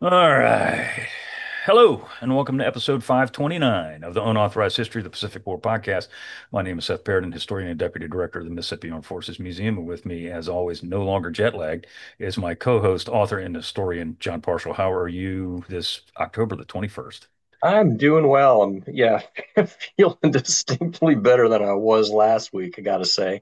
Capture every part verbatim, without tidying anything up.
All right. Hello, and welcome to episode five twenty-nine of the Unauthorized History of the Pacific War podcast. My name is Seth Paradin, historian and deputy director of the Mississippi Armed Forces Museum. And with me, as always, no longer jet lagged, is my co host, author, and historian, John Parshall. How are you this October the twenty-first? I'm doing well. I'm yeah, feeling distinctly better than I was last week, I gotta say.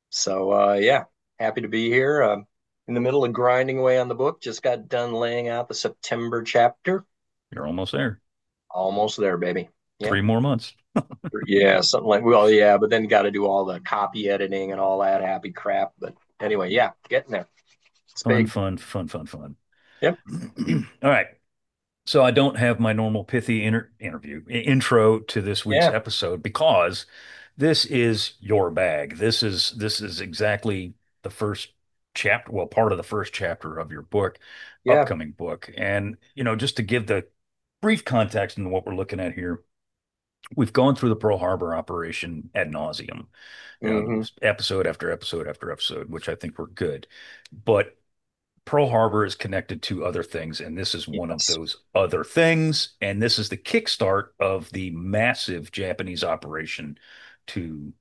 So uh yeah, happy to be here. Um in the middle of grinding away on the book. Just got done laying out the September chapter. You're almost there. Almost there, baby. Yeah. Three more months. Yeah, something like well, yeah, but then got to do all the copy editing and all that happy crap. But anyway, yeah, getting there. It's Fun, big. fun, fun, fun, fun. Yep. All right. So I don't have my normal pithy inter interview i- intro to this week's Yeah. episode because this is your bag. This is this is exactly the first chapter, well, part of the first chapter of your book, Yeah. upcoming book. And, you know, just to give the brief context into what we're looking at here, we've gone through the Pearl Harbor operation ad nauseum, you know, Hmm. episode after episode after episode, which I think were good. But Pearl Harbor is connected to other things, and this is one of Yes. those other things. And this is the kickstart of the massive Japanese operation to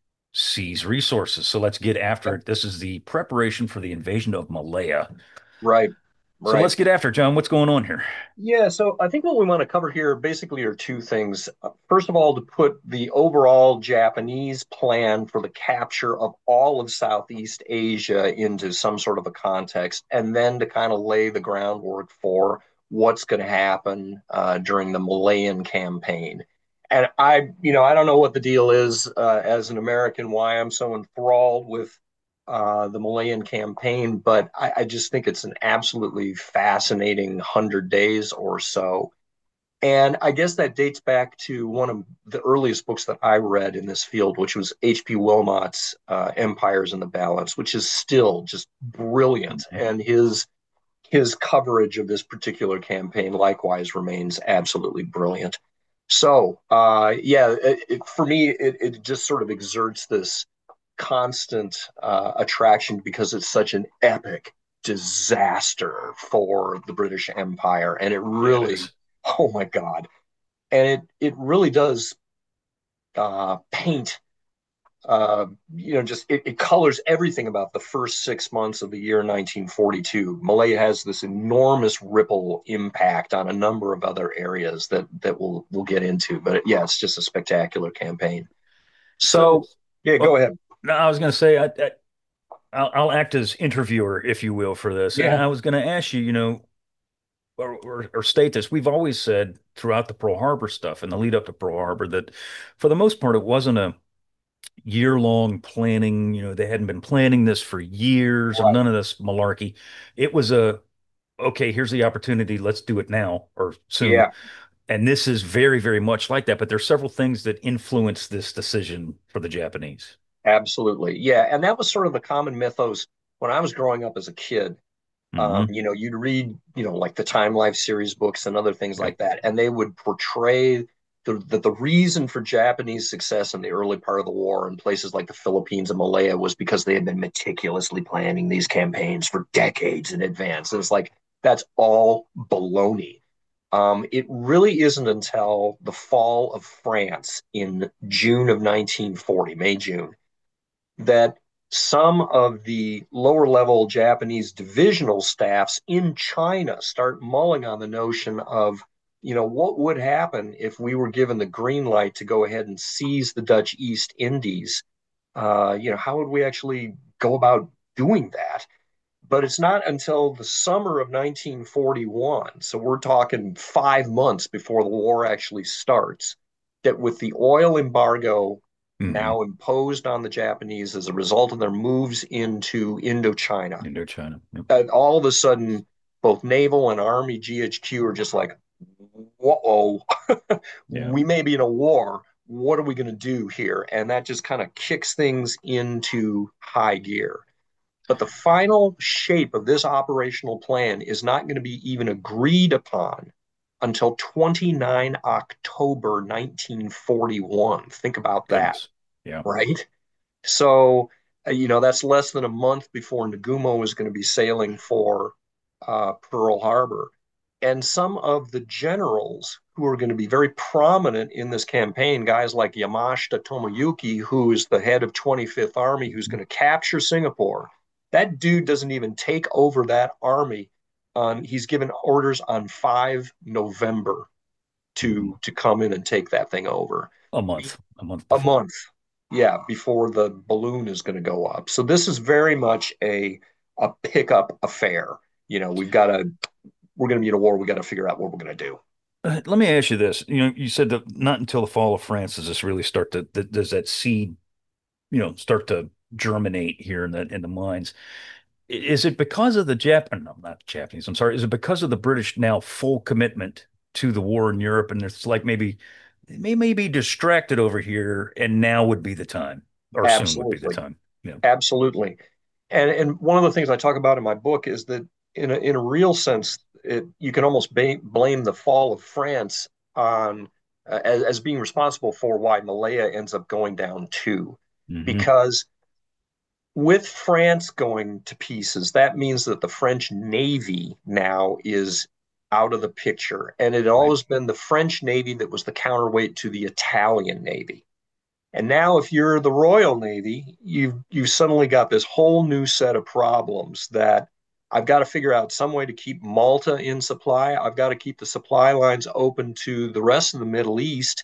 seize resources. So let's get after Yeah. it. This is the preparation for the invasion of Malaya. Right. So Right. let's get after it, John. What's going on here? Yeah, so I think what we want to cover here basically are two things. Uh, First of all, to put the overall Japanese plan for the capture of all of Southeast Asia into some sort of a context, and then to kind of lay the groundwork for what's going to happen uh, during the Malayan campaign. And I, you know, I don't know what the deal is uh, as an American, why I'm so enthralled with uh, the Malayan campaign, but I, I just think it's an absolutely fascinating hundred days or so. And I guess that dates back to one of the earliest books that I read in this field, which was H P. Wilmot's uh, Empires in the Balance, which is still just brilliant. Mhm. And his his coverage of this particular campaign likewise remains absolutely brilliant. So, uh, yeah, it, it, for me, it, it just sort of exerts this constant uh, attraction because it's such an epic disaster for the British Empire, and it Yeah, it really, is. oh my God, and it it really does uh, paint. Uh, you know, just it, it colors everything about the first six months of the year nineteen forty-two. Malaya has this enormous ripple impact on a number of other areas that that we'll we'll get into. But yeah, it's just a spectacular campaign. So So, yeah, go well, ahead. no, I was going to say, I, I, I'll, I'll act as interviewer, if you will, for this. And Yeah, I was going to ask you, you know, or, or, or state this. We've always said throughout the Pearl Harbor stuff and the lead up to Pearl Harbor that for the most part, it wasn't a year long planning. You know, they hadn't been planning this for years and right. none of this malarkey. It was a, okay, here's the opportunity. Let's do it now or soon. Yeah. And this is very, very much like that. But there's several things that influence this decision for the Japanese. Absolutely. Yeah. And that was sort of the common mythos when I was growing up as a kid. Um, Hmm. you know, you'd read, you know, like the Time Life series books and other things Yep. like that, and they would portray the, the, the reason for Japanese success in the early part of the war in places like the Philippines and Malaya was because they had been meticulously planning these campaigns for decades in advance. And it's like, that's all baloney. Um, it really isn't until the fall of France in June of nineteen forty, May, June, that some of the lower level Japanese divisional staffs in China start mulling on the notion of, you know, what would happen if we were given the green light to go ahead and seize the Dutch East Indies? Uh, you know, how would we actually go about doing that? But it's not until the summer of nineteen forty-one, so we're talking five months before the war actually starts, that with the oil embargo Hmm. now imposed on the Japanese as a result of their moves into Indochina, Indochina. Yep. that all of a sudden both naval and army G H Q are just like, whoa, Yeah. we may be in a war. What are we going to do here? And that just kind of kicks things into high gear. But the final shape of this operational plan is not going to be even agreed upon until twenty-ninth of October nineteen forty-one. Think about that, Goodness. Yeah. right? So, uh, you know, that's less than a month before Nagumo is going to be sailing for uh, Pearl Harbor. And some of the generals who are going to be very prominent in this campaign, guys like Yamashita Tomoyuki, who is the head of twenty-fifth Army, who's going to capture Singapore, that dude doesn't even take over that army. Um, he's given orders on five of November Mhm. to to come in and take that thing over. A month, a month A before. month, yeah, before the balloon is going to go up. So this is very much a a pickup affair. You know, we've got to we're going to be in a war. We got to figure out what we're going to do. Uh, let me ask you this. You know, you said that not until the fall of France does this really start to, th does that seed, you know, start to germinate here in the in the minds. Is it because of the Jap, no, not Japanese, I'm sorry. Is it because of the British now full commitment to the war in Europe and it's like maybe they may be distracted over here and now would be the time or soon would be the Absolutely, time. Yeah. absolutely. And and one of the things I talk about in my book is that in a in a real sense, it, you can almost ba- blame the fall of France on uh, as, as being responsible for why Malaya ends up going down too, Hmm. because with France going to pieces, that means that the French Navy now is out of the picture. And it had Right. always been the French Navy that was the counterweight to the Italian Navy. And now, if you're the Royal Navy, you've you've suddenly got this whole new set of problems that I've got to figure out some way to keep Malta in supply. I've got to keep the supply lines open to the rest of the Middle East,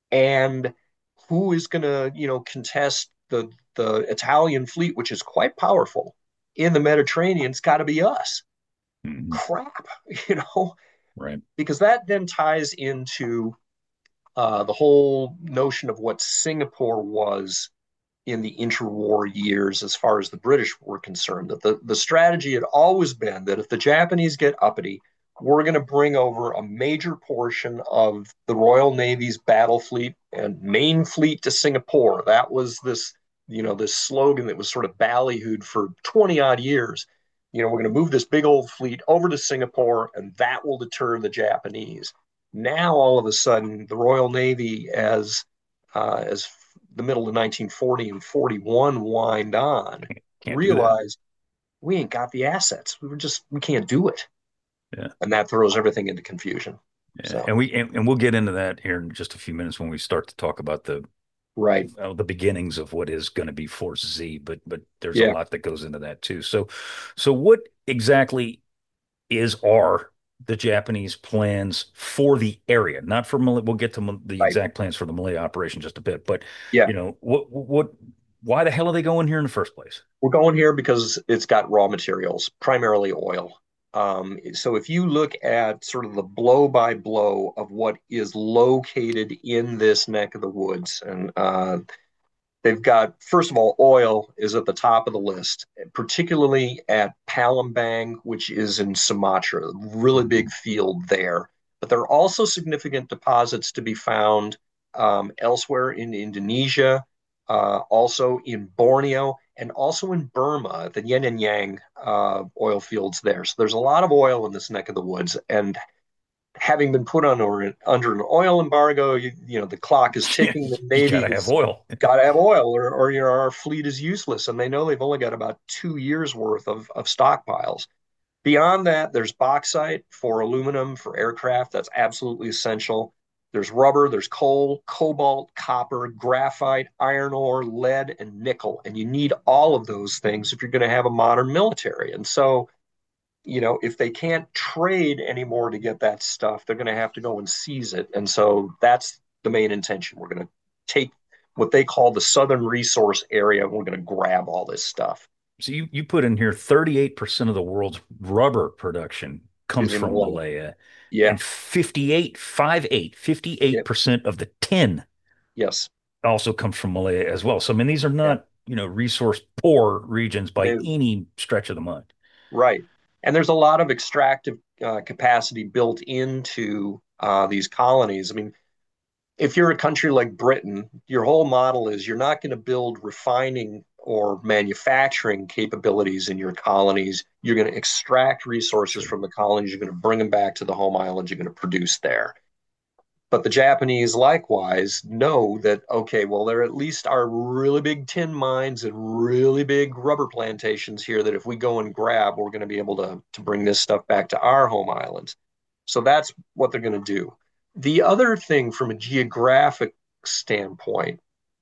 and who is going to, you know, contest the the Italian fleet, which is quite powerful in the Mediterranean? It's got to be us. Hmm. Crap, you know, Right. because that then ties into uh, the whole notion of what Singapore was in the interwar years as far as the British were concerned. That the, the strategy had always been that if the Japanese get uppity, we're going to bring over a major portion of the Royal Navy's battle fleet and main fleet to Singapore. That was this, you know, this slogan that was sort of ballyhooed for twenty odd years. You know, we're going to move this big old fleet over to Singapore and that will deter the Japanese. Now, all of a sudden, the Royal Navy, as uh, as the middle of nineteen forty and forty-one wind on, Can't do that. realize we ain't got the assets. We were just we can't do it, Yeah. and that throws everything into confusion. Yeah. So And we and, and we'll get into that here in just a few minutes when we start to talk about the right, uh, the beginnings of what is going to be Force Z, but but there's a yeah, lot that goes into that too. So so what exactly is are the Japanese plans for the area, not for Malay. We'll get to the right, exact plans for the Malay operation just a bit, but yeah. you know what what why the hell are they going here in the first place? We're going here because it's got raw materials, primarily oil. Um, so if you look at sort of the blow by blow of what is located in this neck of the woods, and uh, they've got, first of all, oil is at the top of the list, particularly at Palembang, which is in Sumatra, really big Mhm. field there. But there are also significant deposits to be found um, elsewhere in Indonesia, uh, also in Borneo, and also in Burma, the Yin and Yang uh, oil fields there. So there's a lot of oil in this neck of the woods. And having been put under, under an oil embargo, you, you know, the clock is Yeah, ticking. The you got Navy to have has oil. got to have oil or, or you know, our fleet is useless. And they know they've only got about two years worth of, of stockpiles. Beyond that, there's bauxite for aluminum, for aircraft. That's absolutely essential. There's rubber, there's coal, cobalt, copper, graphite, iron ore, lead, and nickel. And you need all of those things if you're going to have a modern military. And so, you know, if they can't trade anymore to get that stuff, they're going to have to go and seize it. And so that's the main intention. We're going to take what they call the Southern Resource Area, and we're going to grab all this stuff. So you you put in here thirty-eight percent of the world's rubber production Is comes in from Malaya. Malaya, Yeah. and fifty-eight, five eight, Yeah. fifty-eight percent of the tin Yes. also comes from Malaya as well. So I mean, these are Yeah. not, you know, resource poor regions by No. any stretch of the mind. Right. And there's a lot of extractive uh, capacity built into uh, these colonies. I mean, if you're a country like Britain, your whole model is you're not going to build refining or manufacturing capabilities in your colonies. You're going to extract resources Sure. from the colonies. You're going to bring them back to the home island. You're going to produce there. But the Japanese likewise know that, okay, well, there at least are really big tin mines and really big rubber plantations here that if we go and grab, we're going to be able to, to bring this stuff back to our home islands. So that's what they're going to do. The other thing from a geographic standpoint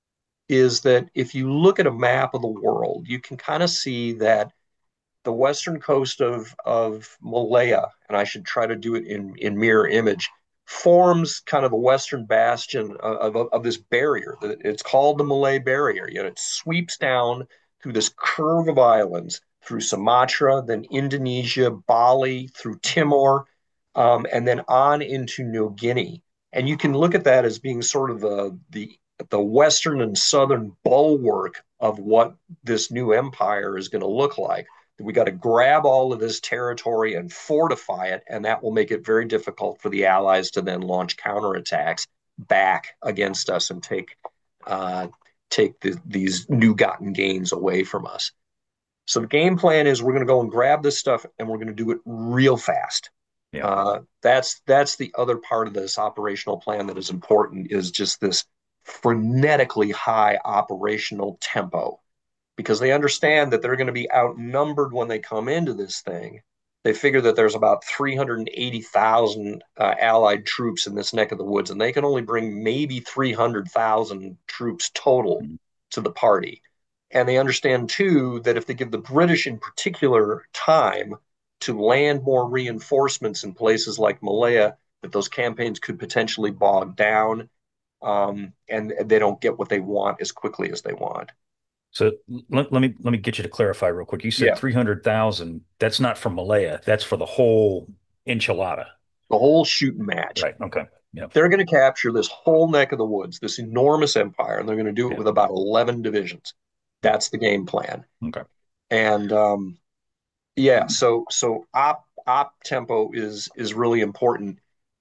is that if you look at a map of the world, you can kind of see that the western coast of of Malaya, and I should try to do it in in mirror image, forms kind of the western bastion of, of, of this barrier. It's called the Malay Barrier. Yet it sweeps down through this curve of islands, through Sumatra, then Indonesia, Bali, through Timor, um, and then on into New Guinea. And you can look at that as being sort of the the the western and southern bulwark of what this new empire is going to look like. We got to grab all of this territory and fortify it, and that will make it very difficult for the Allies to then launch counterattacks back against us and take uh, take the, these new gotten gains away from us. So the game plan is we're going to go and grab this stuff, and we're going to do it real fast. Yeah. Uh, that's that's the other part of this operational plan that is important is just this frenetically high operational tempo because they understand that they're going to be outnumbered when they come into this thing. They figure that there's about three hundred eighty thousand uh, Allied troops in this neck of the woods, and they can only bring maybe three hundred thousand troops total Mhm. to the party. And they understand, too, that if they give the British in particular time to land more reinforcements in places like Malaya, that those campaigns could potentially bog down um, and they don't get what they want as quickly as they want. So let, let me let me get you to clarify real quick. You said Yeah. three hundred thousand. That's not for Malaya. That's for the whole enchilada. The whole shooting match. Right. Okay. Yeah. They're going to capture this whole neck of the woods, this enormous empire, and they're going to do it Yeah. with about eleven divisions. Yeah. That's the game plan. Okay. And um, yeah, so so op op tempo is is really important.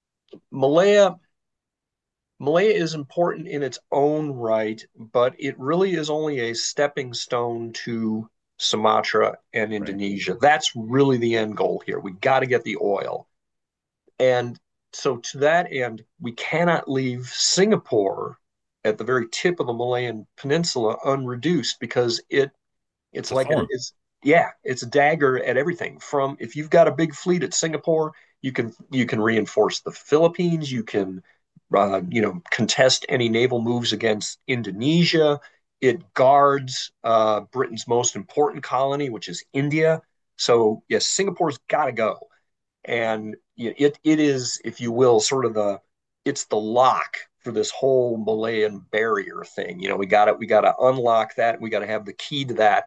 Malaya Malaya is important in its own right, but it really is only a stepping stone to Sumatra and Right. Indonesia. That's really the end goal here. We got to get the oil. And so, to that end, we cannot leave Singapore at the very tip of the Malayan Peninsula unreduced because it It's it's a like a, thorn. it's yeah, it's a dagger at everything. From if you've got a big fleet at Singapore, you can you can reinforce the Philippines, you can uh, you know contest any naval moves against Indonesia. It guards uh, Britain's most important colony, which is India. So yes, Singapore's got to go and it it is, if you will, sort of the it's the lock for this whole Malayan barrier thing. You know, we got it. We got to unlock that. We got to have the key to that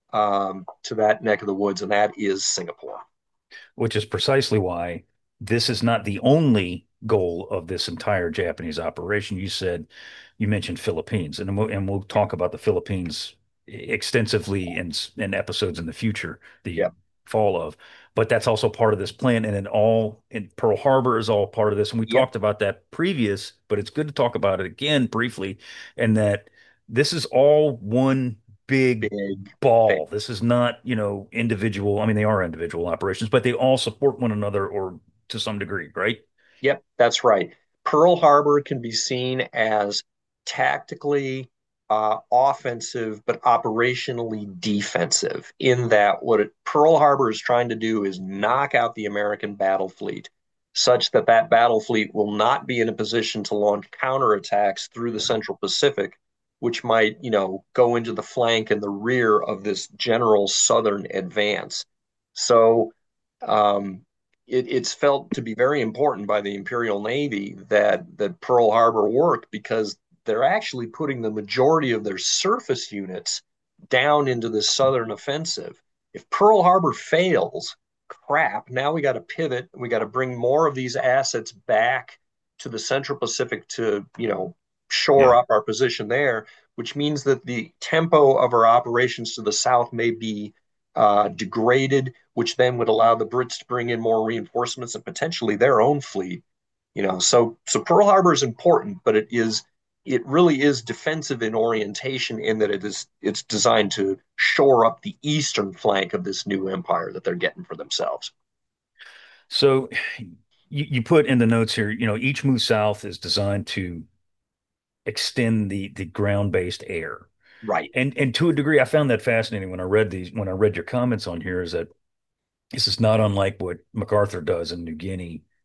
um, to that neck of the woods, and that is Singapore. Which is precisely why this is not the only goal of this entire Japanese operation. You said you mentioned Philippines, and we'll, and we'll talk about the Philippines extensively in in episodes in the future, the Yep. fall of. But that's also part of this plan, and it all and Pearl Harbor is all part of this. And we Yep. talked about that previous, but it's good to talk about it again briefly, and that this is all one big Big thing. ball. This is not, you know, individual. I mean, they are individual operations, but they all support one another or to some degree, right? Yep, that's right. Pearl Harbor can be seen as tactically uh, offensive, but operationally defensive, in that what it, Pearl Harbor is trying to do is knock out the American battle fleet such that that battle fleet will not be in a position to launch counterattacks through the Central Pacific, which might, you know, go into the flank and the rear of this general southern advance. So, um, it, it's felt to be very important by the Imperial Navy that that Pearl Harbor worked because they're actually putting the majority of their surface units down into the southern offensive. If Pearl Harbor fails, crap, now we got to pivot. We got to bring more of these assets back to the Central Pacific to, you know, shore Yeah. up our position there, which means that the tempo of our operations to the south may be uh, degraded, which then would allow the Brits to bring in more reinforcements and potentially their own fleet. You know, so so Pearl Harbor is important, but it is it really is defensive in orientation in that it is it's designed to shore up the eastern flank of this new empire that they're getting for themselves. So you, you put in the notes here, you know, each move south is designed to extend the the ground-based air. Right. And and to a degree, I found that fascinating when I read these, when I read your comments on here, is that this is not unlike what MacArthur does in New Guinea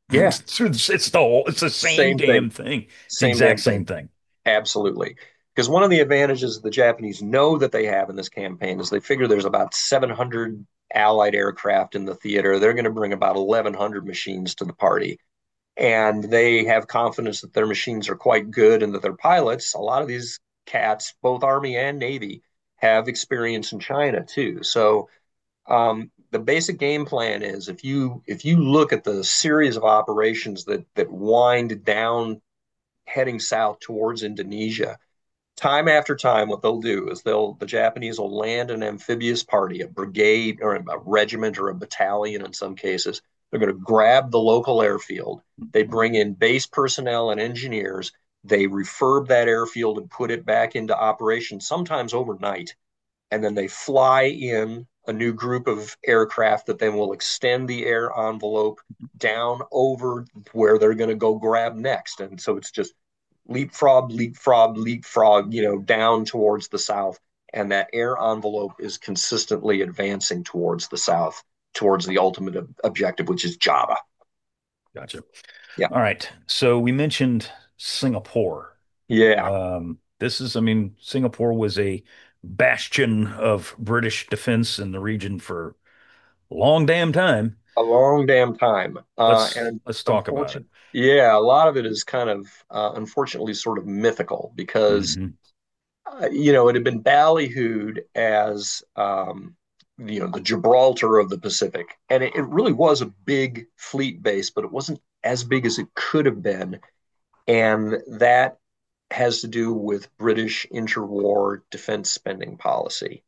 Yeah, it's, it's the whole, it's the same Same thing. damn thing. It's the Same exact damn same thing. thing. Absolutely. Because one of the advantages the Japanese know that they have in this campaign is they figure there's about seven hundred Allied aircraft in the theater. They're going to bring about eleven hundred machines to the party. And they have confidence that their machines are quite good and that their pilots, a lot of these cats, both Army and Navy, have experience in China too. So um, the basic game plan is if you if you look at the series of operations that that wind down heading south towards Indonesia, time after time, what they'll do is they'll the Japanese will land an amphibious party, a brigade or a regiment or a battalion in some cases. They're going to grab the local airfield. They bring in base personnel and engineers. They refurb that airfield and put it back into operation, sometimes overnight. And then they fly in a new group of aircraft that then will extend the air envelope down over where they're going to go grab next. And so it's just leapfrog, leapfrog, leapfrog, you know, down towards the south. And that air envelope is consistently advancing towards the south, towards the ultimate ob- objective, which is Java. Gotcha. Yeah. All right. So we mentioned Singapore. Yeah. Um, this is, I mean, Singapore was a bastion of British defense in the region for a long damn time. A long damn time. Uh, Let's and let's talk about it. unfortunately, yeah, a lot of it is kind of, uh, unfortunately, sort of mythical because Hmm. uh, you know, it had been ballyhooed as, um, you know, the Gibraltar of the Pacific. And it, it really was a big fleet base, but it wasn't as big as it could have been. And that has to do with British interwar defense spending policy.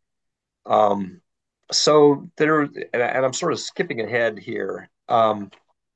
Um, so there, and, and I'm sort of skipping ahead here. Um,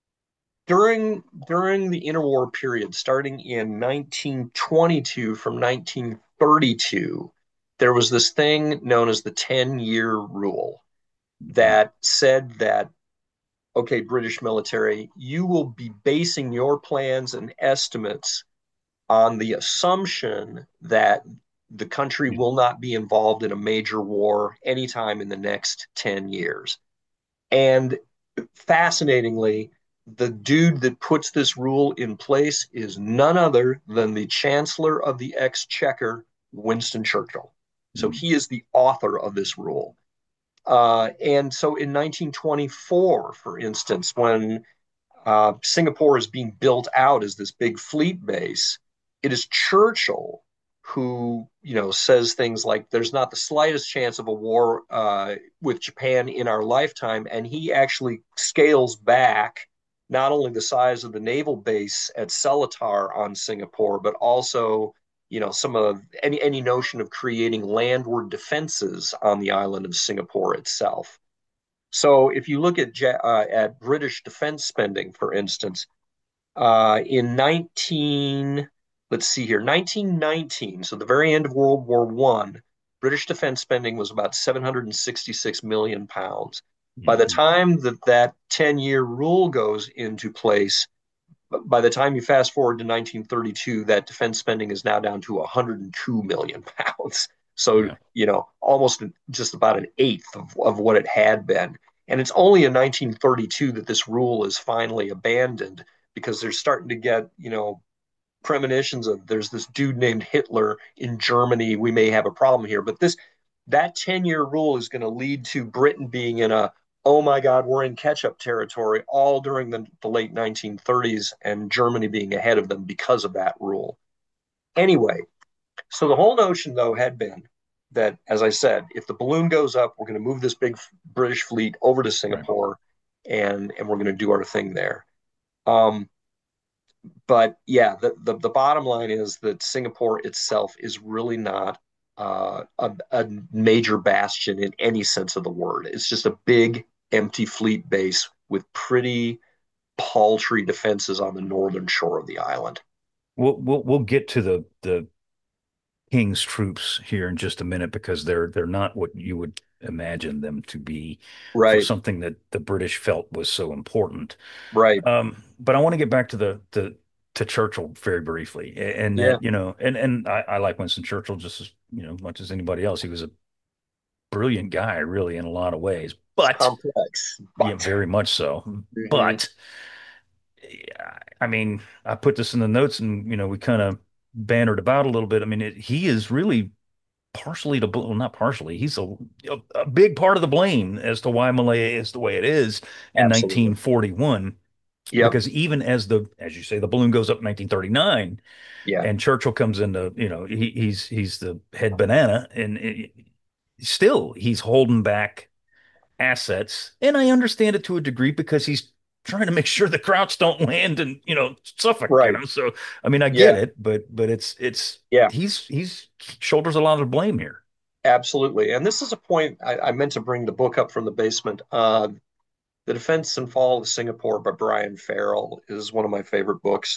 during during the interwar period, starting in nineteen twenty-two from nineteen thirty-two, there was this thing known as the ten-year rule that said that, okay, British military, you will be basing your plans and estimates on the assumption that the country will not be involved in a major war anytime in the next ten years. And fascinatingly, the dude that puts this rule in place is none other than the Chancellor of the Exchequer, Winston Churchill. So he is the author of this rule. Uh, and so in nineteen twenty-four, for instance, when uh, Singapore is being built out as this big fleet base, it is Churchill who, you know, says things like, "There's not the slightest chance of a war uh, with Japan in our lifetime," and he actually scales back not only the size of the naval base at Seletar on Singapore, but also, you know, some of any any notion of creating landward defenses on the island of Singapore itself. So if you look at uh, at British defense spending, for instance, uh, in nineteen, let's see here, nineteen nineteen, so the very end of World War One, British defense spending was about seven hundred sixty-six million pounds. By the Hmm. time that that ten-year rule goes into place, by the time you fast forward to nineteen thirty-two, that defense spending is now down to one hundred two million pounds. So, Yeah. you know, almost just about an eighth of, of what it had been. And it's only in nineteen thirty-two that this rule is finally abandoned because they're starting to get, you know, premonitions of there's this dude named Hitler in Germany. We may have a problem here. But this that ten year rule is going to lead to Britain being in a, oh my God, we're in catch up territory all during the, the late nineteen thirties and Germany being ahead of them because of that rule. Anyway, so the whole notion, though, had been that, as I said, if the balloon goes up, we're going to move this big British fleet over to Right. Singapore and, and we're going to do our thing there. Um, but yeah, the, the, the bottom line is that Singapore itself is really not uh, a, a major bastion in any sense of the word. It's just a big empty fleet base with pretty paltry defenses on the northern shore of the island. We'll we'll we'll get to the the King's troops here in just a minute because they're they're not what you would imagine them to be for Right, something that the British felt was so important. right. Um, but I want to get back to the the to Churchill very briefly, and Yeah, that you know, and and I, I like Winston Churchill just as you know much as anybody else. He was a brilliant guy, really, in a lot of ways, it's but complex, yeah, but very much so. mhm, But yeah, I mean, I put this in the notes and, you know, we kind of bantered about a little bit. I mean, it, he is really partially to, well, not partially, he's a, a, a big part of the blame as to why Malaya is the way it is in Absolutely. nineteen forty-one. Yep. Because even as the, as you say, the balloon goes up in nineteen thirty-nine Yeah. and Churchill comes into, you know, he, he's he's the head banana and it, still he's holding back assets. And I understand it to a degree because he's trying to make sure the Krauts don't land in, you know, Suffolk, you Right. know. So I mean, I get Yeah. it, but but it's it's Yeah. he's he's shoulders a lot of the blame here. Absolutely. And this is a point I, I meant to bring the book up from the basement. Uh, The Defense and Fall of Singapore by Brian Farrell is one of my favorite books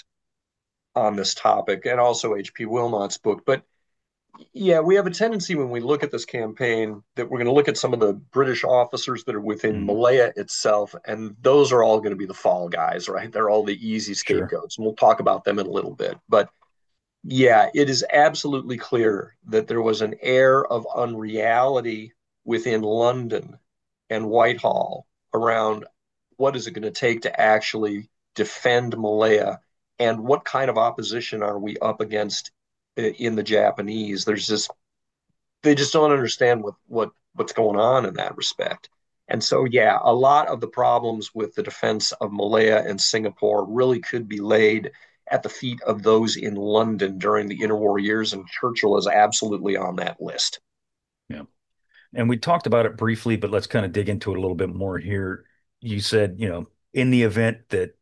on this topic, and also H P. Wilmot's book. But yeah, we have a tendency when we look at this campaign that we're going to look at some of the British officers that are within Mhm. Malaya itself, and those are all going to be the fall guys, right? They're all the easy Sure. scapegoats, and we'll talk about them in a little bit. But yeah, it is absolutely clear that there was an air of unreality within London and Whitehall around what is it going to take to actually defend Malaya and what kind of opposition are we up against in the Japanese. There's just they just don't understand what what what's going on in that respect. And so, yeah, a lot of the problems with the defense of Malaya and Singapore really could be laid at the feet of those in London during the interwar years, and Churchill is absolutely on that list. Yeah. And we talked about it briefly, but let's kind of dig into it a little bit more here. You said, you know, in the event that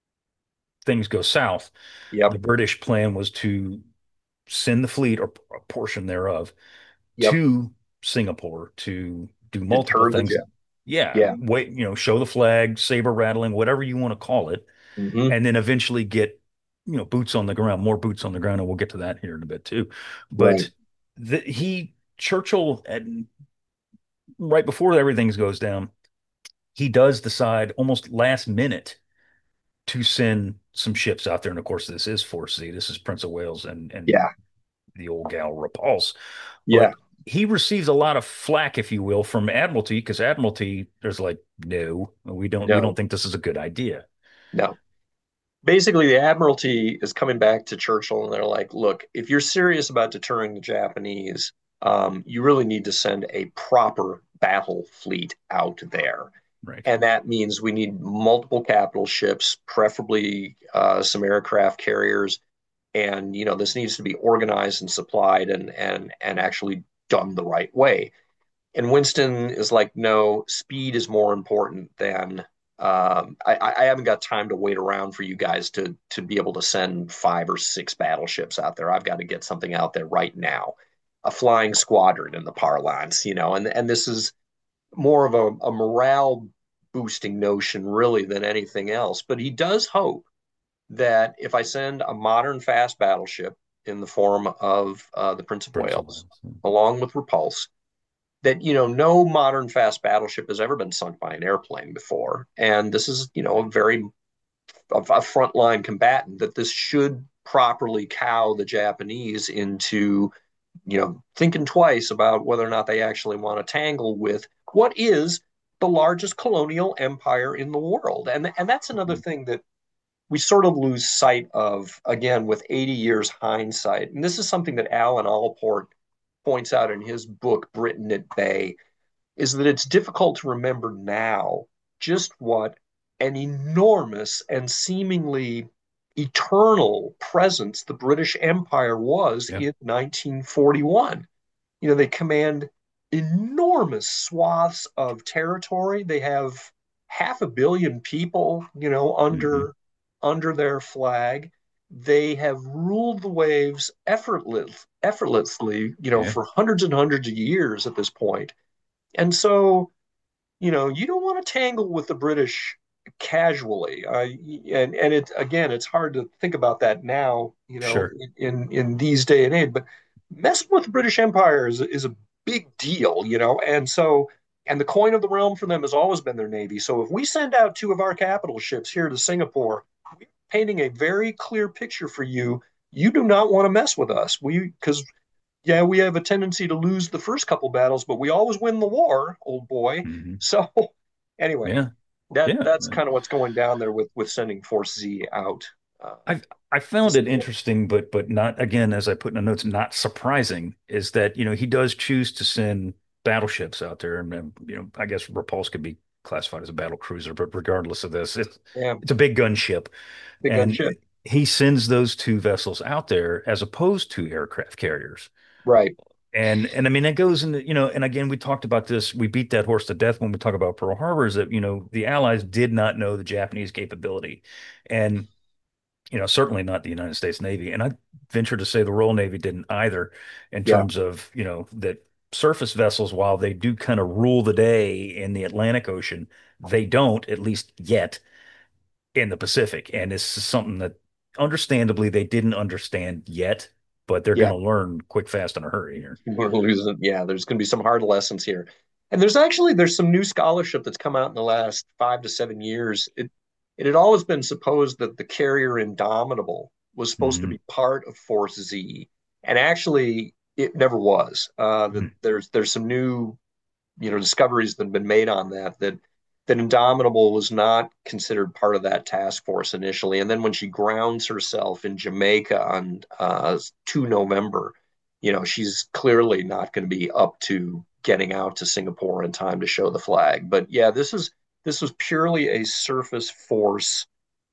things go south, Yep, the British plan was to send the fleet or a portion thereof yep. to Singapore to do multiple Deter the things. jet. Yeah, Yeah. wait, you know, show the flag, saber rattling, whatever you want to call it, Mm-hmm. and then eventually get, you know, boots on the ground, more boots on the ground, and we'll get to that here in a bit too. Right. But the, he Churchill, and right before everything goes down, he does decide almost last minute to send some ships out there. And of course, this is four C. This is Prince of Wales and and Yeah. the old gal Repulse. Yeah. But he receives a lot of flack, if you will, from Admiralty because Admiralty there's like, no, we don't we don't No. think this is a good idea. No. Basically, the Admiralty is coming back to Churchill, and they're like, "Look, if you're serious about deterring the Japanese, um, you really need to send a proper battle fleet out there." Right. And that means we need multiple capital ships, preferably uh, some aircraft carriers, and you know this needs to be organized and supplied and and and actually done the right way. And Winston is like, no, speed is more important than um, I, I haven't got time to wait around for you guys to to be able to send five or six battleships out there. I've got to get something out there right now, a flying squadron in the parlance, you know. And and this is more of a, a morale boosting notion, really, than anything else. But he does hope that if I send a modern fast battleship in the form of uh, the Prince of Prince of Wales, Wales. along with Repulse, that you know no modern fast battleship has ever been sunk by an airplane before, and this is you know a very a, a frontline combatant that this should properly cow the Japanese into you know thinking twice about whether or not they actually want to tangle with what is the largest colonial empire in the world. And and that's another thing that we sort of lose sight of again with eighty years hindsight. And this is something that Alan Allport points out in his book Britain at Bay, is that it's difficult to remember now just what an enormous and seemingly eternal presence the British Empire was Yeah. in nineteen forty-one. You know, they command enormous swaths of territory. They have half a billion people, you know, Hmm. under under their flag. They have ruled the waves effortless, effortlessly, you know, Yeah. for hundreds and hundreds of years at this point. And so, you know, you don't want to tangle with the British casually. Uh, and and it again, it's hard to think about that now, you know, Sure. in in these day and age. But messing with the British Empire is is a big deal, you know. And so, and the coin of the realm for them has always been their navy. So if we send out two of our capital ships here to Singapore, we're painting a very clear picture for you. You do not want to mess with us. We because yeah, we have a tendency to lose the first couple battles, but we always win the war, old boy. Hmm. So, anyway, Yeah. that Yeah. that's kind of what's going down there with with sending Force Z out uh, I I to found it Singapore. interesting, but but not again, as I put in the notes, not surprising, is that you know he does choose to send battleships out there, and um, you know I guess Repulse could be classified as a battle cruiser, but regardless of this, it's Yeah, it's a big gunship, big gun and ship. he sends those two vessels out there as opposed to aircraft carriers. Right. And and I mean that goes into, you know, and again we talked about this, we beat that horse to death when we talk about Pearl Harbor, is that, you know, the Allies did not know the Japanese capability. And you know, certainly not the United States Navy. And I venture to say the Royal Navy didn't either, in Yeah. terms of, you know, that surface vessels, while they do kind of rule the day in the Atlantic Ocean, they don't, at least yet, in the Pacific. And this is something that understandably they didn't understand yet, but they're going Yeah. to learn quick, fast, in a hurry here. We're losing. Yeah, there's going to be some hard lessons here. And there's actually there's some new scholarship that's come out in the last five to seven years. It it had always been supposed that the carrier Indomitable was supposed to Mhm. be part of Force Z, and actually it never was. Uh, that Mhm. there's there's some new you know discoveries that have been made on that that that Indomitable was not considered part of that task force initially, and then when she grounds herself in Jamaica on uh, two November, you know she's clearly not going to be up to getting out to Singapore in time to show the flag. But yeah, this is this was purely a surface force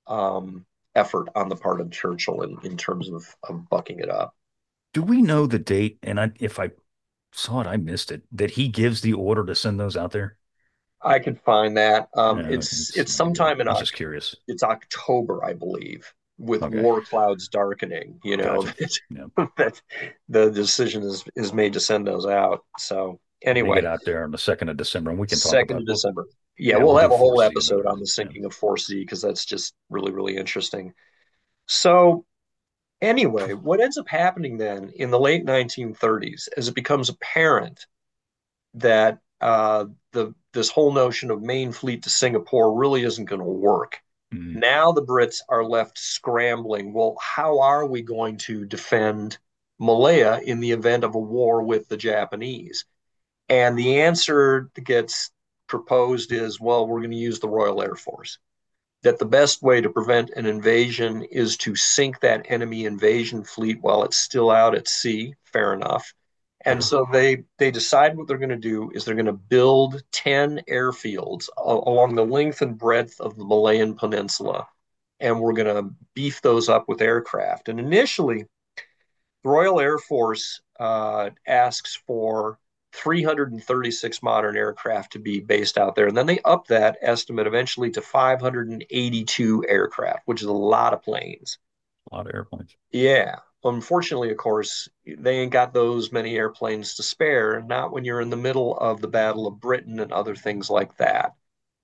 um, effort on the part of Churchill in, in terms of, of bucking it up. Do we know the date? And I, if I saw it, I missed it, that he gives the order to send those out there? I can find that. Um, Yeah, it's it's it's no big deal. sometime in I was just Oc- curious. it's October, I believe, with Okay. war clouds darkening. You know Gotcha. that, Yeah. that the decision is is made to send those out. So And they get anyway, out there on the second of December, and we can talk second about, of well, December. Yeah, yeah, we'll we'll have do a whole four C about episode on it. the Yeah. sinking of Force Z because that's just really really interesting. So anyway, what ends up happening then in the late nineteen thirties, as it becomes apparent that uh, the this whole notion of main fleet to Singapore really isn't going to work. Mhm. Now the Brits are left scrambling. Well, how are we going to defend Malaya in the event of a war with the Japanese? And the answer that gets proposed is, well, we're going to use the Royal Air Force. That the best way to prevent an invasion is to sink that enemy invasion fleet while it's still out at sea. Fair enough. And Sure. so they they decide what they're going to do is they're going to build ten airfields along the length and breadth of the Malayan Peninsula, and we're going to beef those up with aircraft. And initially, the Royal Air Force uh, asks for three hundred thirty-six modern aircraft to be based out there. And then they up that estimate eventually to five hundred eighty-two aircraft, which is a lot of planes. A lot of airplanes. Yeah. Unfortunately, of course, they ain't got those many airplanes to spare, not when you're in the middle of the Battle of Britain and other things like that.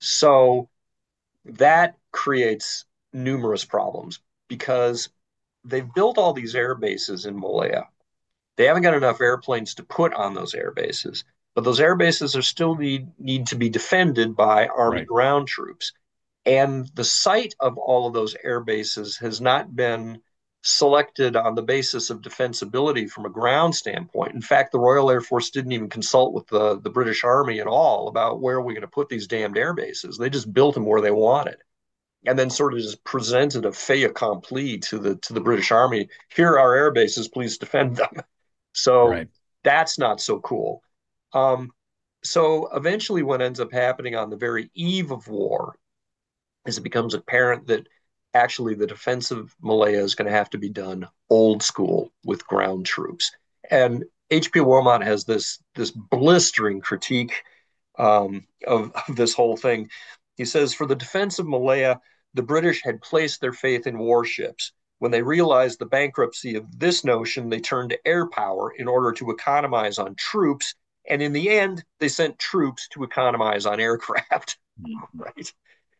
So that creates numerous problems because they've built all these air bases in Malaya. They haven't got enough airplanes to put on those air bases, but those air bases are still need, need to be defended by Army Right. ground troops. And the site of all of those air bases has not been selected on the basis of defensibility from a ground standpoint. In fact, the Royal Air Force didn't even consult with the, the British Army at all about where are we going to put these damned air bases. They just built them where they wanted and then sort of just presented a fait accompli to the to the British Army. Here are our air bases, please defend them. So Right. that's not so cool. Um, so eventually, what ends up happening on the very eve of war is it becomes apparent that actually the defense of Malaya is going to have to be done old school with ground troops. And H P. Wilmot has this this blistering critique um, of, of this whole thing. He says, for the defense of Malaya, the British had placed their faith in warships. When they realized the bankruptcy of this notion, they turned to air power in order to economize on troops. And in the end, they sent troops to economize on aircraft. Mhm. Right.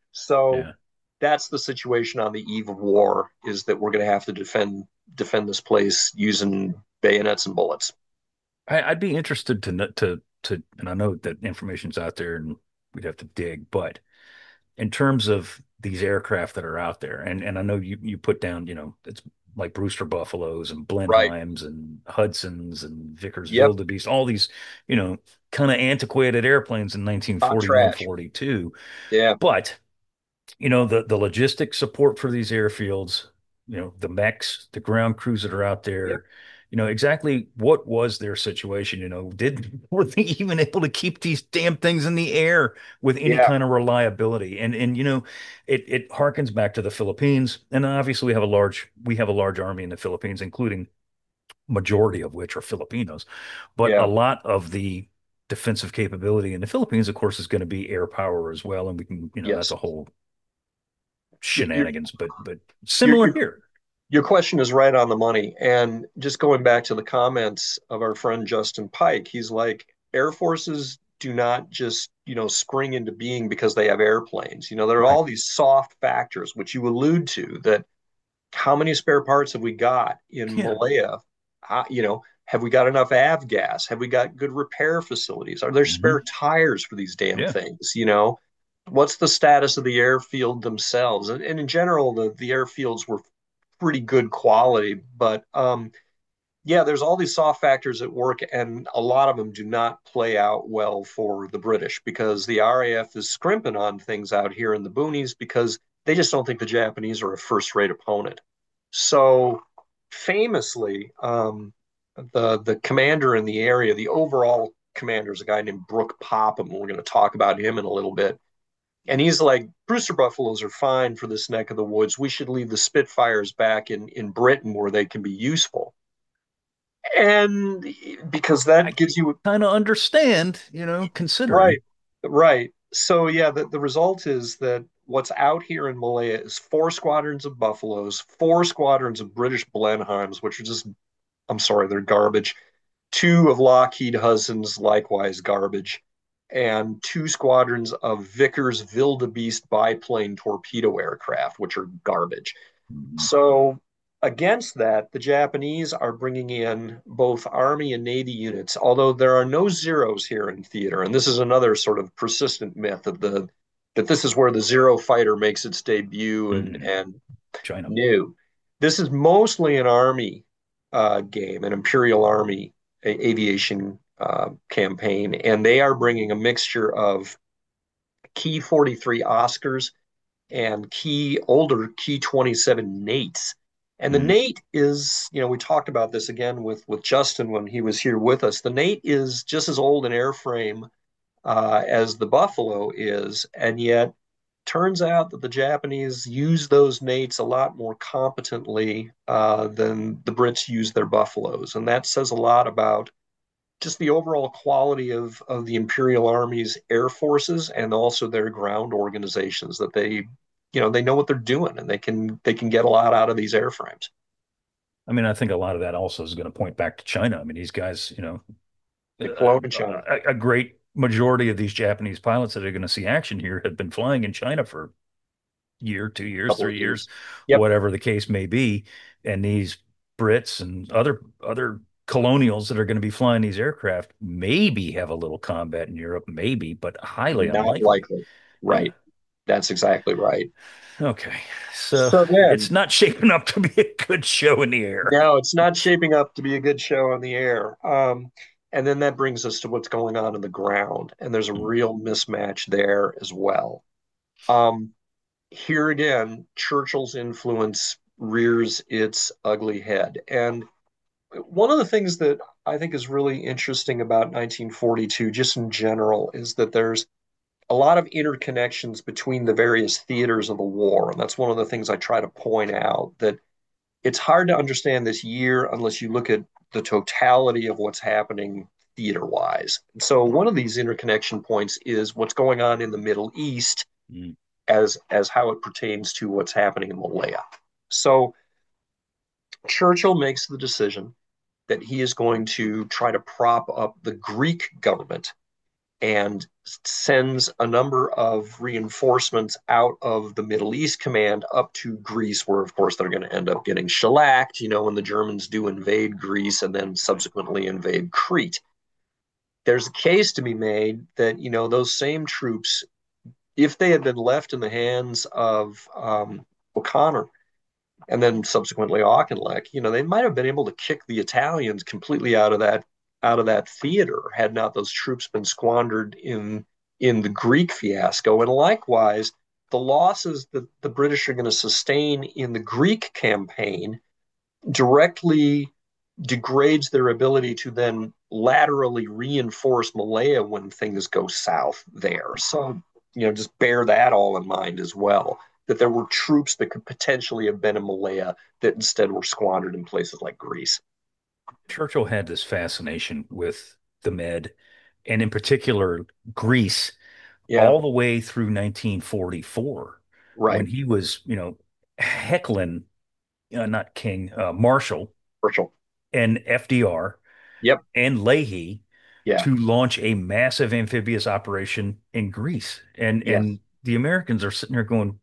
So Yeah. that's the situation on the eve of war is that we're going to have to defend defend this place using bayonets and bullets. I, I'd be interested to kn- to to, and I know that information's out there, and we'd have to dig, but in terms of these aircraft that are out there, and and I know you you put down, you know, it's like Brewster Buffaloes and Right. Blenheims and Hudsons and Vickers Yep. Wildebeest, all these, you know, kind of antiquated airplanes in Hot nineteen forty-one, trash. forty-two. Yeah. But you know, the the logistic support for these airfields, you know, the mechs, the ground crews that are out Yep. there, you know, exactly what was their situation? You know, did were they even able to keep these damn things in the air with any Yeah. kind of reliability? And and you know, it it harkens back to the Philippines, and obviously we have a large we have a large army in the Philippines, including majority of which are Filipinos, but a Yeah. lot of the defensive capability in the Philippines, of course, is going to be air power as well, and we can, you know, that's Yes. a whole Your, your, shenanigans, but but your, similar your here. your question is right on the money. And just going back to the comments of our friend Justin Pike, he's like, Air Forces do not just, you know, spring into being because they have airplanes. You know, there are Right. all these soft factors, which you allude to, that how many spare parts have we got in Yeah. Malaya? Uh, you know, have we got enough avgas? Have we got good repair facilities? Are there spare Hmm. tires for these damn Yeah. things? You know, what's the status of the airfield themselves? And, and in general, the, the airfields were pretty good quality, but um, yeah, there's all these soft factors at work, and a lot of them do not play out well for the British because the R A F is scrimping on things out here in the boonies because they just don't think the Japanese are a first rate opponent. So, famously, um, the, the commander in the area, the overall commander, is a guy named Brooke Popham. We're going to talk about him in a little bit. And he's like, Brewster Buffaloes are fine for this neck of the woods. We should leave the Spitfires back in, in Britain where they can be useful. And because that I gives you kind of understand, you know, considering. right, right. So yeah, the, the result is that what's out here in Malaya is four squadrons of Buffaloes, four squadrons of British Blenheims, which are just, I'm sorry, they're garbage. Two of Lockheed Hudson's, likewise garbage, and two squadrons of Vickers Wildebeest biplane torpedo aircraft, which are garbage. Mhm. So against that, the Japanese are bringing in both Army and Navy units, although there are no zeros here in theater. And this is another sort of persistent myth of the that this is where the zero fighter makes its debut and Mhm. and China. new. This is mostly an Army uh, game, an Imperial Army a- aviation uh, campaign, and they are bringing a mixture of Key forty-three Oscars and key older key twenty-seven Nates. And the Mhm. Nate is, you know, we talked about this again with with Justin when he was here with us. The Nate is just as old an airframe uh, as the Buffalo is, and yet turns out that the Japanese use those Nates a lot more competently uh, than the Brits use their Buffaloes, and that says a lot about just the overall quality of of the Imperial Army's air forces and also their ground organizations that they you know they know what they're doing and they can they can get a lot out of these airframes. I mean, I think a lot of that also is going to point back to China. I mean, these guys, you know, They a, flown in China. a, a great majority of these Japanese pilots that are going to see action here have been flying in China for year, two A years, couple of three years, years. Yep. whatever the case may be. And these Brits and other other colonials that are going to be flying these aircraft maybe have a little combat in Europe, maybe, but highly Not unlikely. likely. Yeah. Right. That's exactly right. Okay. So So it's then, not shaping up to be a good show in the air. no, it's not shaping up to be a good show on the air. Um, and then that brings us to what's going on in the ground, and there's a real mismatch there as well. Um, Here again, Churchill's influence rears its ugly head. And one of the things that I think is really interesting about nineteen forty-two, just in general, is that there's a lot of interconnections between the various theaters of the war. And that's one of the things I try to point out that it's hard to understand this year unless you look at the totality of what's happening theater wise. So, one of these interconnection points is what's going on in the Middle East Mm. as as how it pertains to what's happening in Malaya. So Churchill makes the decision that he is going to try to prop up the Greek government and sends a number of reinforcements out of the Middle East command up to Greece, where, of course, they're going to end up getting shellacked, you know, when the Germans do invade Greece and then subsequently invade Crete. There's a case to be made that, you know, those same troops, if they had been left in the hands of um, O'Connor, and then subsequently Auchinleck, you know, they might have been able to kick the Italians completely out of that out of that theater had not those troops been squandered in in the Greek fiasco. And likewise, the losses that the British are going to sustain in the Greek campaign directly degrades their ability to then laterally reinforce Malaya when things go south there. So, you know, just bear that all in mind as well, that there were troops that could potentially have been in Malaya that instead were squandered in places like Greece. Churchill had this fascination with the Med, and in particular Greece, Yeah, all the way through nineteen forty-four, when right. he was, you know, heckling, uh, not King, uh, Marshall Virtual. and F D R Yep. and Leahy Yeah. to launch a massive amphibious operation in Greece. And Yes. and the Americans are sitting there going,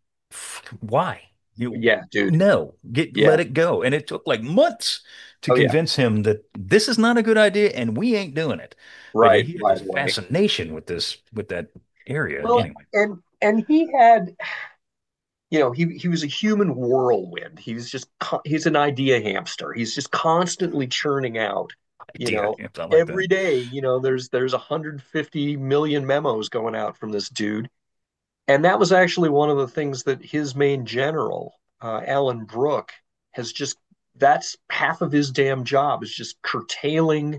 why? You Yeah, dude. no, get Yeah. let it go. And it took like months to Oh, yeah. convince him that this is not a good idea and we ain't doing it. But Right. he had By this the way. fascination with this with that area Well, anyway. and and he had, you know, he he was a human whirlwind. He's just he's an idea hamster. He's just constantly churning out, you Idea, know, I like that. every day, you know, there's there's one hundred fifty million memos going out from this dude. And that was actually one of the things that his main general, uh, Alan Brooke, has just that's half of his damn job is just curtailing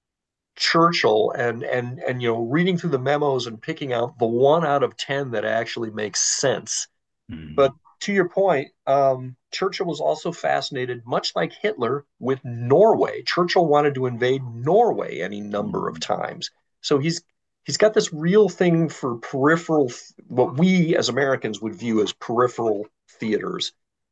Churchill and and and you know reading through the memos and picking out the one out of ten that actually makes sense. But Mhm. to your point, um, Churchill was also fascinated, much like Hitler, with Norway. Churchill wanted to invade Norway any number of Mhm. times. So he's he's got this real thing for peripheral, what we as Americans would view as peripheral theaters,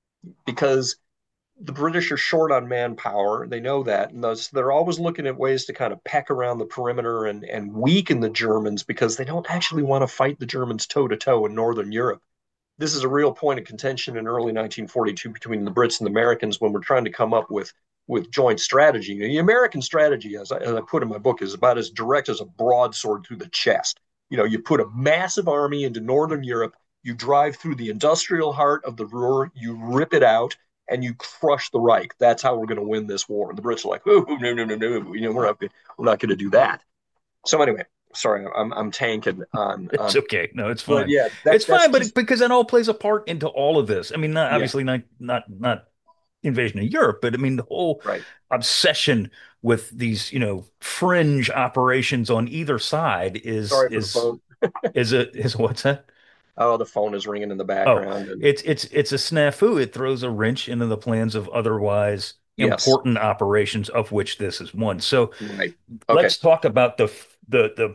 because the British are short on manpower. They know that. And thus they're always looking at ways to kind of peck around the perimeter and, and weaken the Germans because they don't actually want to fight the Germans toe to toe in Northern Europe. This is a real point of contention in early nineteen forty-two between the Brits and the Americans when we're trying to come up with with joint strategy. The American strategy, as I, as I put in my book, is about as direct as a broadsword through the chest. You know, you put a massive army into Northern Europe, you drive through the industrial heart of the Ruhr, you rip it out, and you crush the Reich. That's how we're going to win this war. And the Brits are like, oh, no, no, no, no, you know, we're not, we're not going to do that. So anyway, sorry, I'm I'm tanking on It's on, okay. No, it's but fine. yeah, that It's that's fine, but it, just because that all plays a part into all of this. I mean, not yeah, obviously not not not invasion of Europe, but I mean the whole right. obsession with these, you know, fringe operations on either side is Sorry for the is phone. is a is what's that? Oh, the phone is ringing in the Oh, background, and it's it's it's a snafu. It throws a wrench into the plans of otherwise yes, important operations, of which this is one. So right. Okay, let's talk about the the the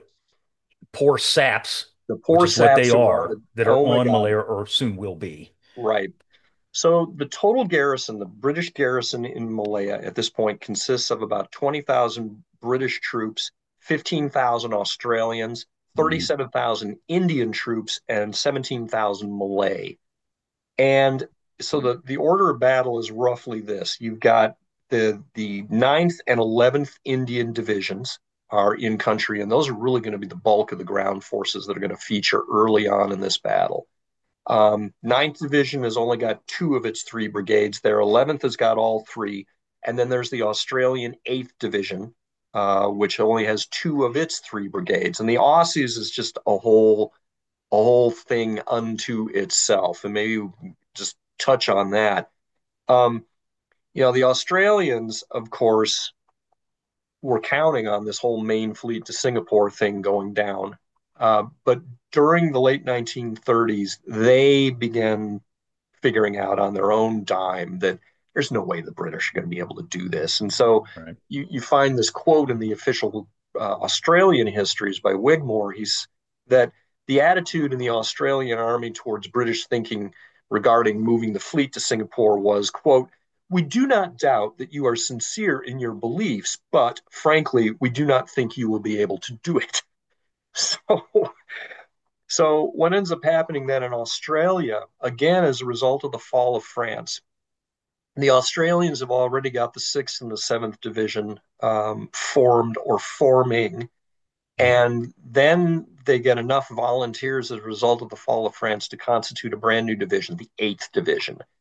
poor saps, the which poor is what saps they who are are, the that are oh my on god, Malaya or soon will be. right. So the total garrison, the British garrison in Malaya at this point consists of about twenty thousand British troops, fifteen thousand Australians, Mhm. thirty-seven thousand Indian troops, and seventeen thousand Malay. And so the, the order of battle is roughly this. You've got the the ninth and eleventh Indian divisions are in country, and those are really going to be the bulk of the ground forces that are going to feature early on in this battle. Um, ninth Division has only got two of its three brigades there. eleventh has got all three. And then there's the Australian eighth Division, uh, which only has two of its three brigades. And the Aussies is just a whole a whole thing unto itself. And maybe just touch on that. Um, you know, the Australians, of course, were counting on this whole main fleet to Singapore thing going down. Uh, but during the late nineteen thirties, they began figuring out on their own dime that there's no way the British are going to be able to do this. And so Right. you, you find this quote in the official uh, Australian histories by Wigmore. He's that the attitude in the Australian army towards British thinking regarding moving the fleet to Singapore was, quote, we do not doubt that you are sincere in your beliefs, but frankly, we do not think you will be able to do it. So so what ends up happening then in Australia, again, as a result of the fall of France, the Australians have already got the sixth and the seventh division um, formed or forming, Mhm. and then they get enough volunteers as a result of the fall of France to constitute a brand new division, the eighth division.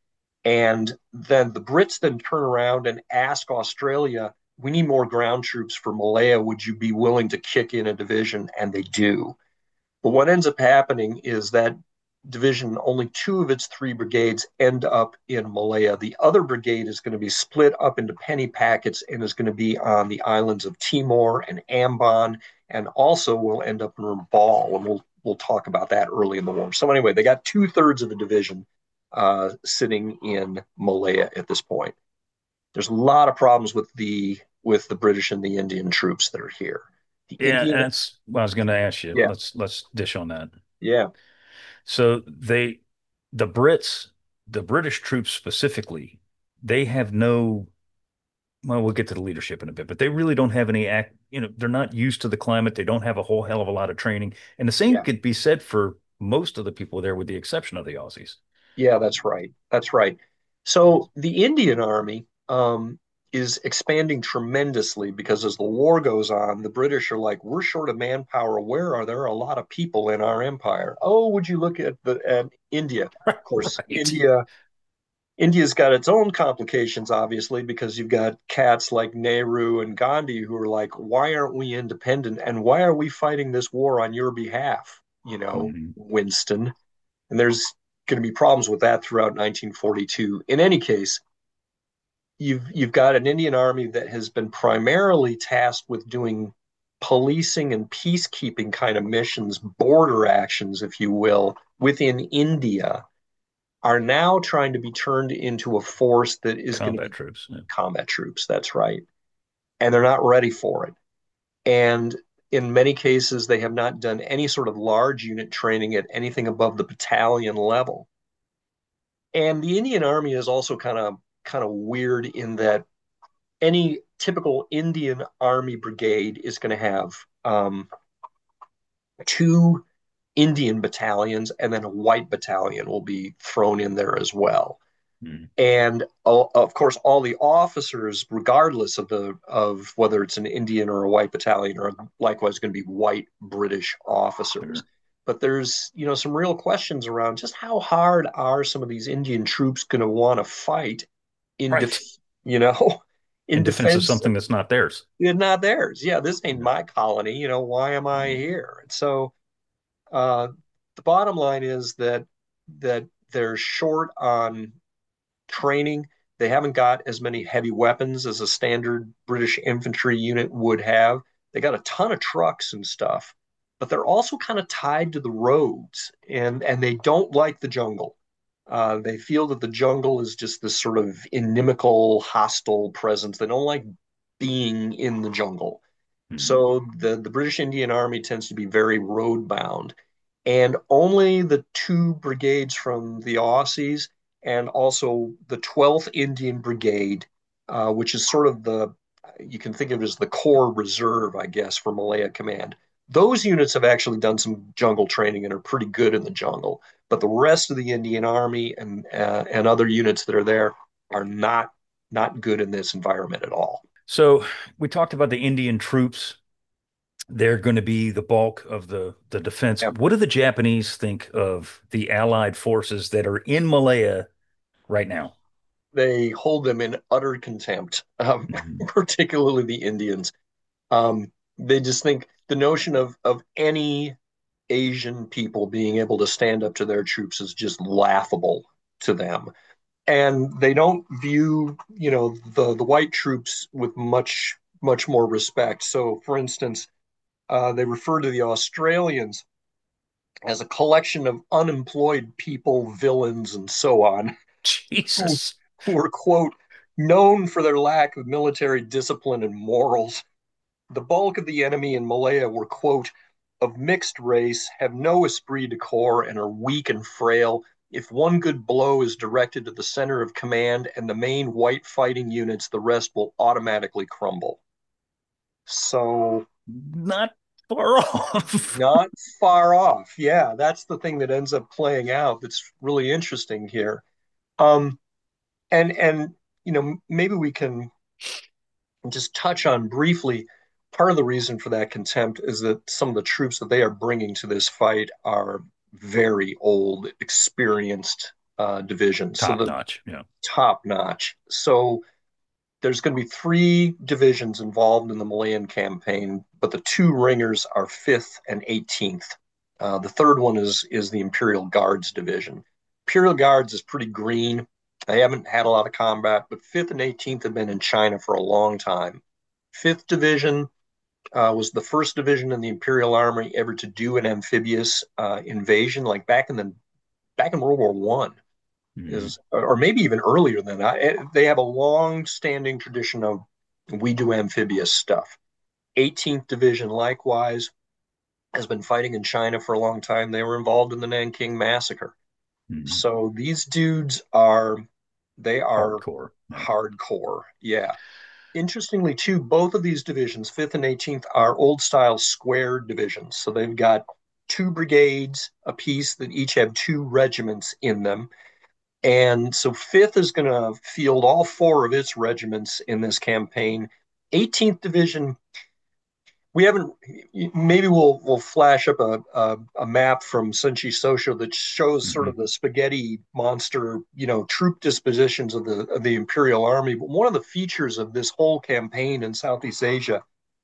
And then the Brits then turn around and ask Australia, we need more ground troops for Malaya. Would you be willing to kick in a division? And they do. But what ends up happening is that division, only two of its three brigades end up in Malaya. The other brigade is going to be split up into penny packets and is going to be on the islands of Timor and Ambon, and also will end up in Rabaul. And we'll we'll talk about that early in the war. So anyway, they got two thirds of the division uh, sitting in Malaya at this point. There's a lot of problems with the with the British and the Indian troops that are here. The Yeah, Indian, that's what I was going to ask you. yeah, Let's let's dish on that. yeah, So they, the Brits, the British troops specifically, they have no, well, we'll get to the leadership in a bit, but they really don't have any act, you know, they're not used to the climate. They don't have a whole hell of a lot of training. And the same yeah. could be said for most of the people there, with the exception of the Aussies. Yeah, that's right. That's right. So the Indian Army um, is expanding tremendously because as the war goes on, the British are like, we're short of manpower. Where are there a lot of people in our empire? Oh, would you look at the at India? Of course, Right. India India's got its own complications, obviously, because you've got cats like Nehru and Gandhi who are like, why aren't we independent? And why are we fighting this war on your behalf? You know, Mhm. Winston. And there's going to be problems with that throughout nineteen forty-two. In any case, you've you've got an Indian army that has been primarily tasked with doing policing and peacekeeping kind of missions, border actions, if you will, within India, are now trying to be turned into a force that is going to Combat be troops. Yeah. combat troops. That's right. And they're not ready for it. And in many cases, they have not done any sort of large unit training at anything above the battalion level. And the Indian Army is also kind of kind of weird in that any typical Indian Army brigade is going to have um, two Indian battalions, and then a white battalion will be thrown in there as well. Mhm. And uh, of course, all the officers, regardless of the of whether it's an Indian or a white battalion, are likewise going to be white British officers. Sure. But there's you know some real questions around just how hard are some of these Indian troops going to want to fight in def- Right. you know in In defense of defense. something that's not theirs. It's not theirs. Yeah, this ain't Yeah. my colony. You know, why am I Mhm. here? And so uh, the bottom line is that that they're short on training. They haven't got as many heavy weapons as a standard British infantry unit would have. They got a ton of trucks and stuff, but they're also kind of tied to the roads, and and they don't like the jungle. Uh, they feel that the jungle is just this sort of inimical, hostile presence. They don't like being in the jungle. Mhm. So the, the British Indian Army tends to be very road bound. And only the two brigades from the Aussies and also the twelfth Indian Brigade, uh, which is sort of the, you can think of it as the core reserve, I guess, for Malaya Command. Those units have actually done some jungle training and are pretty good in the jungle. But the rest of the Indian Army and uh, and other units that are there are not not good in this environment at all. So we talked about the Indian troops. They're going to be the bulk of the the defense. Yeah. What do the Japanese think of the Allied forces that are in Malaya right now? They hold them in utter contempt, um, Mhm. particularly the Indians. Um, they just think the notion of of any Asian people being able to stand up to their troops is just laughable to them, and they don't view you know the the white troops with much much more respect. So, for instance, uh, they refer to the Australians as a collection of unemployed people, villains, and so on, who, Jesus. who are, quote, known for their lack of military discipline and morals. The bulk of the enemy in Malaya were, quote, of mixed race, have no esprit de corps, and are weak and frail. If one good blow is directed to the center of command and the main white fighting units, the rest will automatically crumble. So, Not far off. not far off. Yeah, that's the thing that ends up playing out that's really interesting here. Um, and and you know maybe we can just touch on briefly part of the reason for that contempt is that some of the troops that they are bringing to this fight are very old, experienced. uh, division. So Top the notch. Yeah. top notch. So there's going to be three divisions involved in the Malayan campaign, but the two ringers are fifth and eighteenth. Uh, the third one is is the Imperial Guards division. Imperial Guards is pretty green. They haven't had a lot of combat, but fifth and eighteenth have been in China for a long time. Fifth Division uh, was the first division in the Imperial Army ever to do an amphibious uh, invasion, like back in the back in World War One Mhm. is, or maybe even earlier than that. Eh, they have a long-standing tradition of we do amphibious stuff. eighteenth Division, likewise, has been fighting in China for a long time. They were involved in the Nanking Massacre. Mhm. So these dudes are, they are Hardcore. Yeah. hardcore. Yeah. Interestingly, too, both of these divisions, fifth and eighteenth, are old style square divisions. So they've got two brigades apiece that each have two regiments in them. And so fifth is going to field all four of its regiments in this campaign. eighteenth Division, we haven't, maybe we'll we'll flash up a, a, a map from Senshi Sosho that shows sort of Mhm. the spaghetti monster, you know, troop dispositions of the of the Imperial Army. But one of the features of this whole campaign in Southeast Asia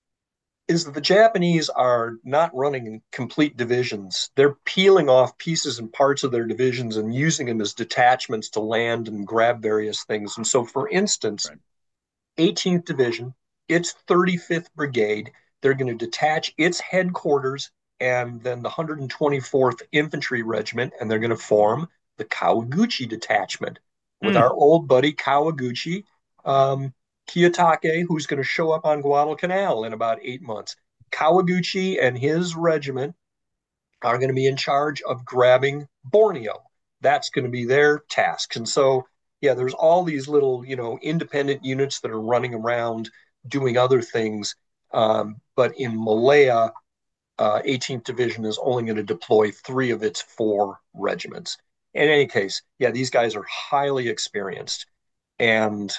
is that the Japanese are not running complete divisions. They're peeling off pieces and parts of their divisions and using them as detachments to land and grab various things. And so, for instance, Right. eighteenth Division, its thirty-fifth Brigade, they're going to detach its headquarters and then the one hundred twenty-fourth Infantry Regiment, and they're going to form the Kawaguchi Detachment with our Mm. old buddy Kawaguchi, um, Kiyotake, who's going to show up on Guadalcanal in about eight months. Kawaguchi and his regiment are going to be in charge of grabbing Borneo. That's going to be their task. And so, yeah, there's all these little, you know, independent units that are running around doing other things. Um, but in Malaya, uh, eighteenth Division is only going to deploy three of its four regiments. In any case, yeah, these guys are highly experienced and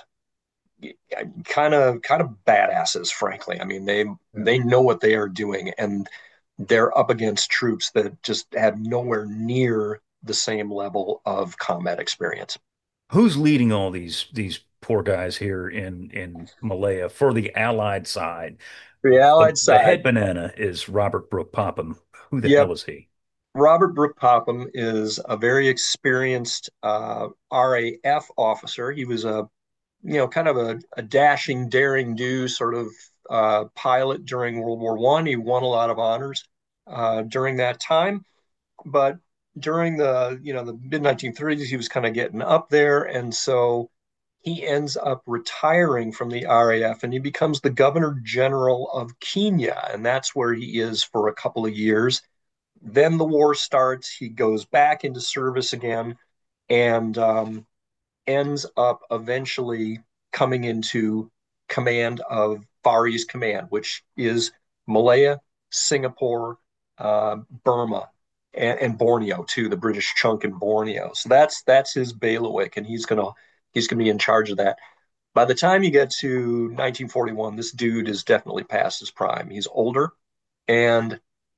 kind of kind of badasses, frankly. I mean, they Yeah. they know what they are doing, and they're up against troops that just have nowhere near the same level of combat experience. Who's leading all these these poor guys here in in Malaya for the Allied side? The The Allied the head side, banana is Robert Brooke Popham. Who the yep, hell is he? Robert Brooke Popham is a very experienced uh, R A F officer. He was a you know kind of a, a dashing, daring do sort of uh, pilot during World War One. He won a lot of honors uh, during that time, but during the you know the mid nineteen thirties he was kind of getting up there, and so he ends up retiring from the R A F and he becomes the governor general of Kenya, and that's where he is for a couple of years. Then the war starts, he goes back into service again, and um, ends up eventually coming into command of Far East Command, which is Malaya, Singapore, uh, Burma, and, and Borneo too, the British chunk in Borneo. So that's that's his bailiwick, and he's gonna he's gonna be in charge of that. By the time you get to nineteen forty-one, this dude is definitely past his prime. He's older, and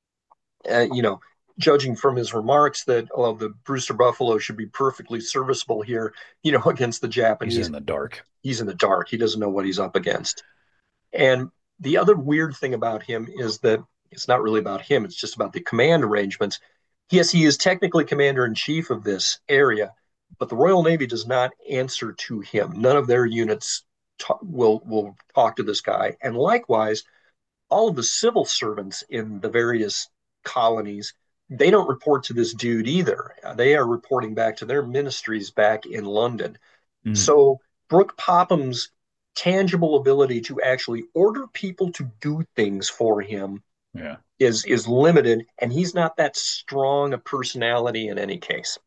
uh, you know, judging from his remarks that oh, the Brewster Buffalo should be perfectly serviceable here, you know, against the He's Japanese, in the dark. he's in the dark. He doesn't know what he's up against. And the other weird thing about him is that it's not really about him, it's just about the command arrangements. Yes, he is technically commander in chief of this area, but the Royal Navy does not answer to him. None of their units ta- will will talk to this guy. And likewise, all of the civil servants in the various colonies, they don't report to this dude either. They are reporting back to their ministries back in London. Mm. So Brooke Popham's tangible ability to actually order people to do things for him Yeah. is is limited, and he's not that strong a personality in any case.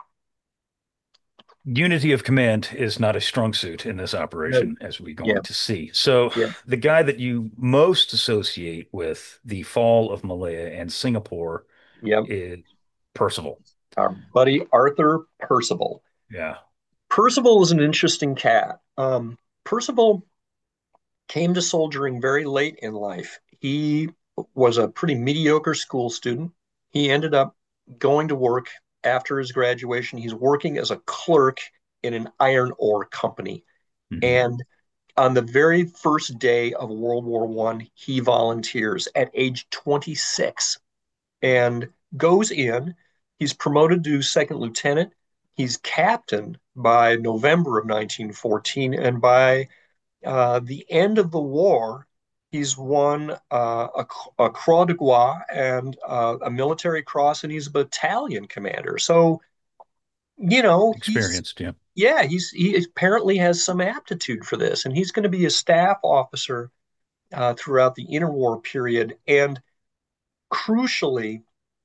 Unity of command is not a strong suit in this No. operation, as we're Yeah, going to see. So, yeah, the guy that you most associate with the fall of Malaya and Singapore yeah. is Percival. Our buddy Arthur Percival. Yeah. Percival is an interesting cat. Um, Percival came to soldiering very late in life. He was a pretty mediocre school student. He ended up going to work after his graduation. He's working as a clerk in an iron ore company. Hmm. And on the very first day of World War One, he volunteers at age twenty-six and goes in. He's promoted to second lieutenant. He's captain by November of nineteen fourteen. And by uh, the end of the war, he's won uh, a, a Croix de Guerre and uh, a military cross, and he's a battalion commander. So, you know, he's, Experienced, yeah. yeah, he's, he apparently has some aptitude for this, and he's going to be a staff officer uh, throughout the interwar period. And crucially,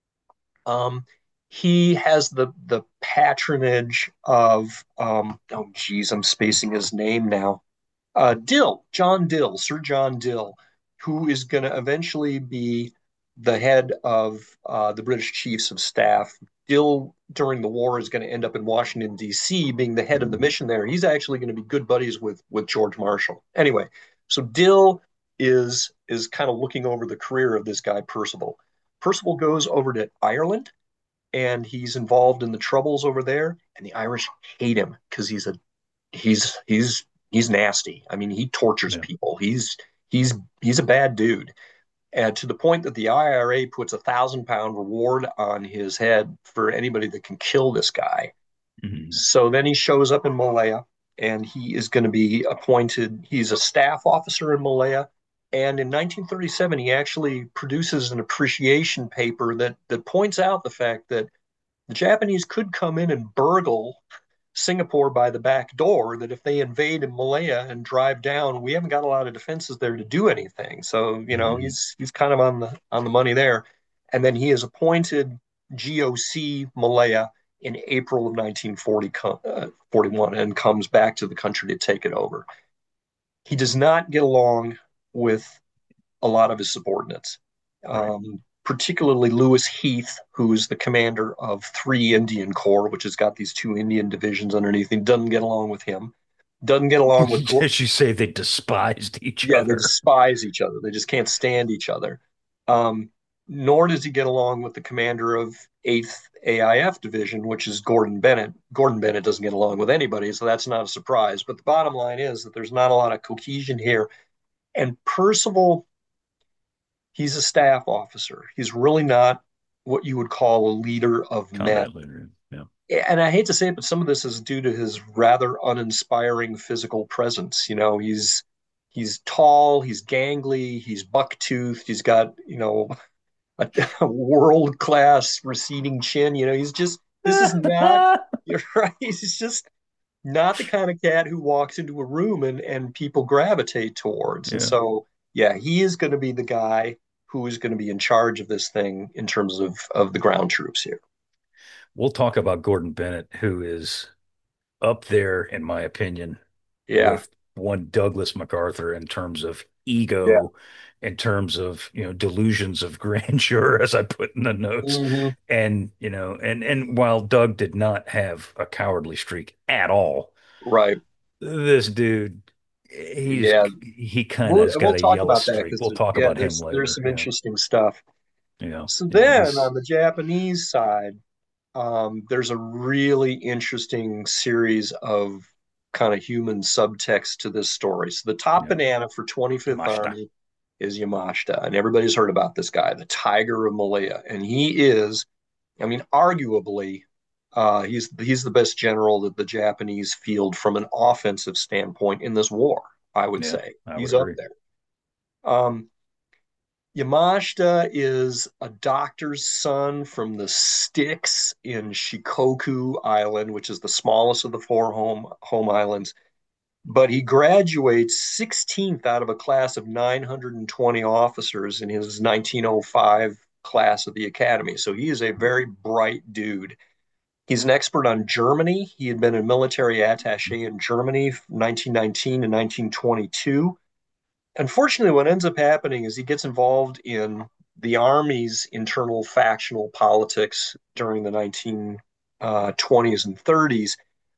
um, he has the the patronage of um, oh geez, I'm spacing his name now. Uh, Dill, John Dill, Sir John Dill, who is going to eventually be the head of uh, the British Chiefs of Staff. Dill, during the war, is going to end up in Washington, D C, being the head of the mission there. He's actually going to be good buddies with, with George Marshall. Anyway, so Dill is, is kind of looking over the career of this guy, Percival. Percival goes over to Ireland and he's involved in the troubles over there, and the Irish hate him because he's a he's he's he's nasty. I mean, he tortures Yeah. people. He's he's he's a bad dude, and to the point that the I R A puts a thousand pound reward on his head for anybody that can kill this guy. Hmm. So then he shows up in Malaya, and he is going to be appointed. He's a staff officer in Malaya. And in nineteen thirty-seven, he actually produces an appreciation paper that that points out the fact that the Japanese could come in and burgle Singapore by the back door, that if they invade in Malaya and drive down, we haven't got a lot of defenses there to do anything. So, you know, Hmm. he's he's kind of on the on the money there. And then he is appointed G O C Malaya in April of nineteen forty, uh, forty-one and comes back to the country to take it over. He does not get along with a lot of his subordinates, Right. um, particularly Lewis Heath, who is the commander of three Indian Corps, which has got these two Indian divisions underneath him. Doesn't get along with him. Doesn't get along with, As you say, they despised each yeah, they other. despise each other. They just can't stand each other. Um, Nor does he get along with the commander of eighth A I F Division, which is Gordon Bennett. Gordon Bennett doesn't get along with anybody, so that's not a surprise. But the bottom line is that there's not a lot of cohesion here. And Percival, he's a staff officer. He's really not what you would call a leader of men. Combat leader. Yeah. And I hate to say it, but some of this is due to his rather uninspiring physical presence. You know, he's he's tall, he's gangly, he's buck-toothed, he's got, you know, a, a world-class receding chin. You know, he's just this is not, you're right. He's just not the kind of cat who walks into a room and and people gravitate towards. And Yeah. so, yeah, he is going to be the guy who is going to be in charge of this thing in terms of of the ground troops here. We'll talk about Gordon Bennett, who is up there, in my opinion, Yeah, with one Douglas MacArthur in terms of yeah. ego, in terms of, you know, delusions of grandeur, as I put in the notes. Hmm. And, you know, and and while Doug did not have a cowardly streak at all, Right. this dude, he's Yeah. he kind of We'll has got we'll a talk yellow about that streak. because We'll talk yeah, about him there's there's later. some Yeah. interesting stuff. Yeah. So Yeah. then He's on the Japanese side, um, there's a really interesting series of kind of human subtext to this story. So the top yeah. banana for twenty-fifth Yamashita. Army is Yamashita, and everybody's heard about this guy, the Tiger of Malaya, and he is, I mean, arguably, uh, he's he's the best general that the Japanese field from an offensive standpoint in this war. I would Yeah, say I would he's up agree. there. Um, Yamashita is a doctor's son from the Sticks in Shikoku Island, which is the smallest of the four home home islands. But he graduates sixteenth out of a class of nine hundred twenty officers in his nineteen oh five class of the academy. So he is a very bright dude. He's an expert on Germany. He had been a military attaché in Germany from nineteen nineteen to nineteen twenty-two. Unfortunately, what ends up happening is he gets involved in the Army's internal factional politics during the nineteen twenties and thirties.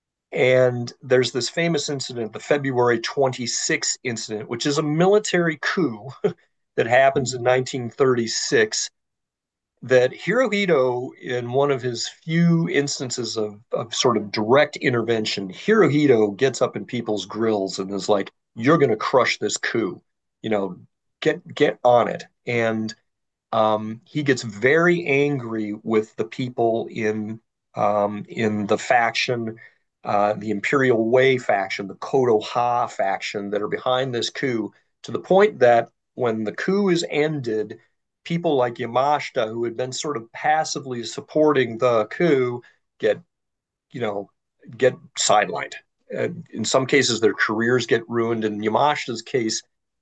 And there's this famous incident, the February twenty-sixth incident, which is a military coup that happens in nineteen thirty-six. that Hirohito, in one of his few instances of, of sort of direct intervention, Hirohito gets up in people's grills and is like, "You're going to crush this coup, you know, get get on it." And um, he gets very angry with the people in um, in the faction, uh, the Imperial Way faction, the Kodo Ha faction that are behind this coup, to the point that when the coup is ended, people like Yamashita, who had been sort of passively supporting the coup, get you know get sidelined. Uh, in some cases, their careers get ruined. In Yamashita's case,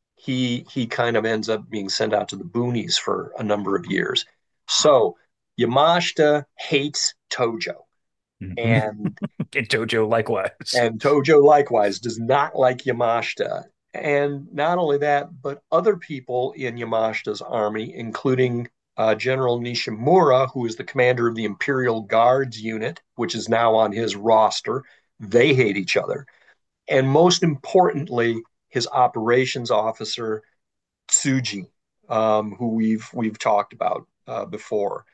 he he kind of ends up being sent out to the boonies for a number of years. So Yamashita hates Tojo, Mhm. and And Jojo likewise. and Tojo likewise does not like Yamashita. And not only that, but other people in Yamashita's army, including uh, General Nishimura, who is the commander of the Imperial Guards unit, which is now on his roster, they hate each other. And most importantly, his operations officer, Tsuji, um, who we've we've talked about uh, before.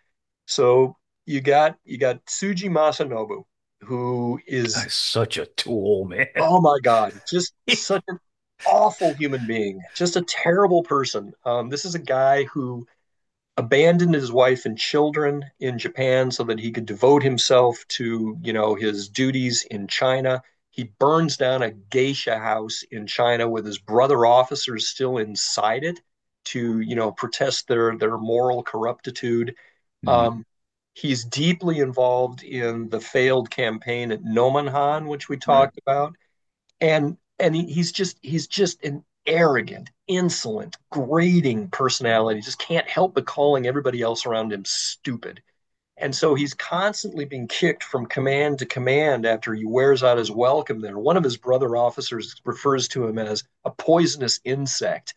So you got you got Tsuji Masanobu, who is, Guy's such a tool, man. oh my God, just such an awful human being, just a terrible person. Um, this is a guy who abandoned his wife and children in Japan so that he could devote himself to, you know, his duties in China. He burns down a geisha house in China with his brother officers still inside it to, you know, protest their their moral corruptitude. Mhm. Um, he's deeply involved in the failed campaign at Nomonhan, which we Right. talked about, and and he, he's just he's just an arrogant, insolent, grating personality. Just can't help but calling everybody else around him stupid. And so he's constantly being kicked from command to command after he wears out his welcome there. One of his brother officers refers to him as a poisonous insect.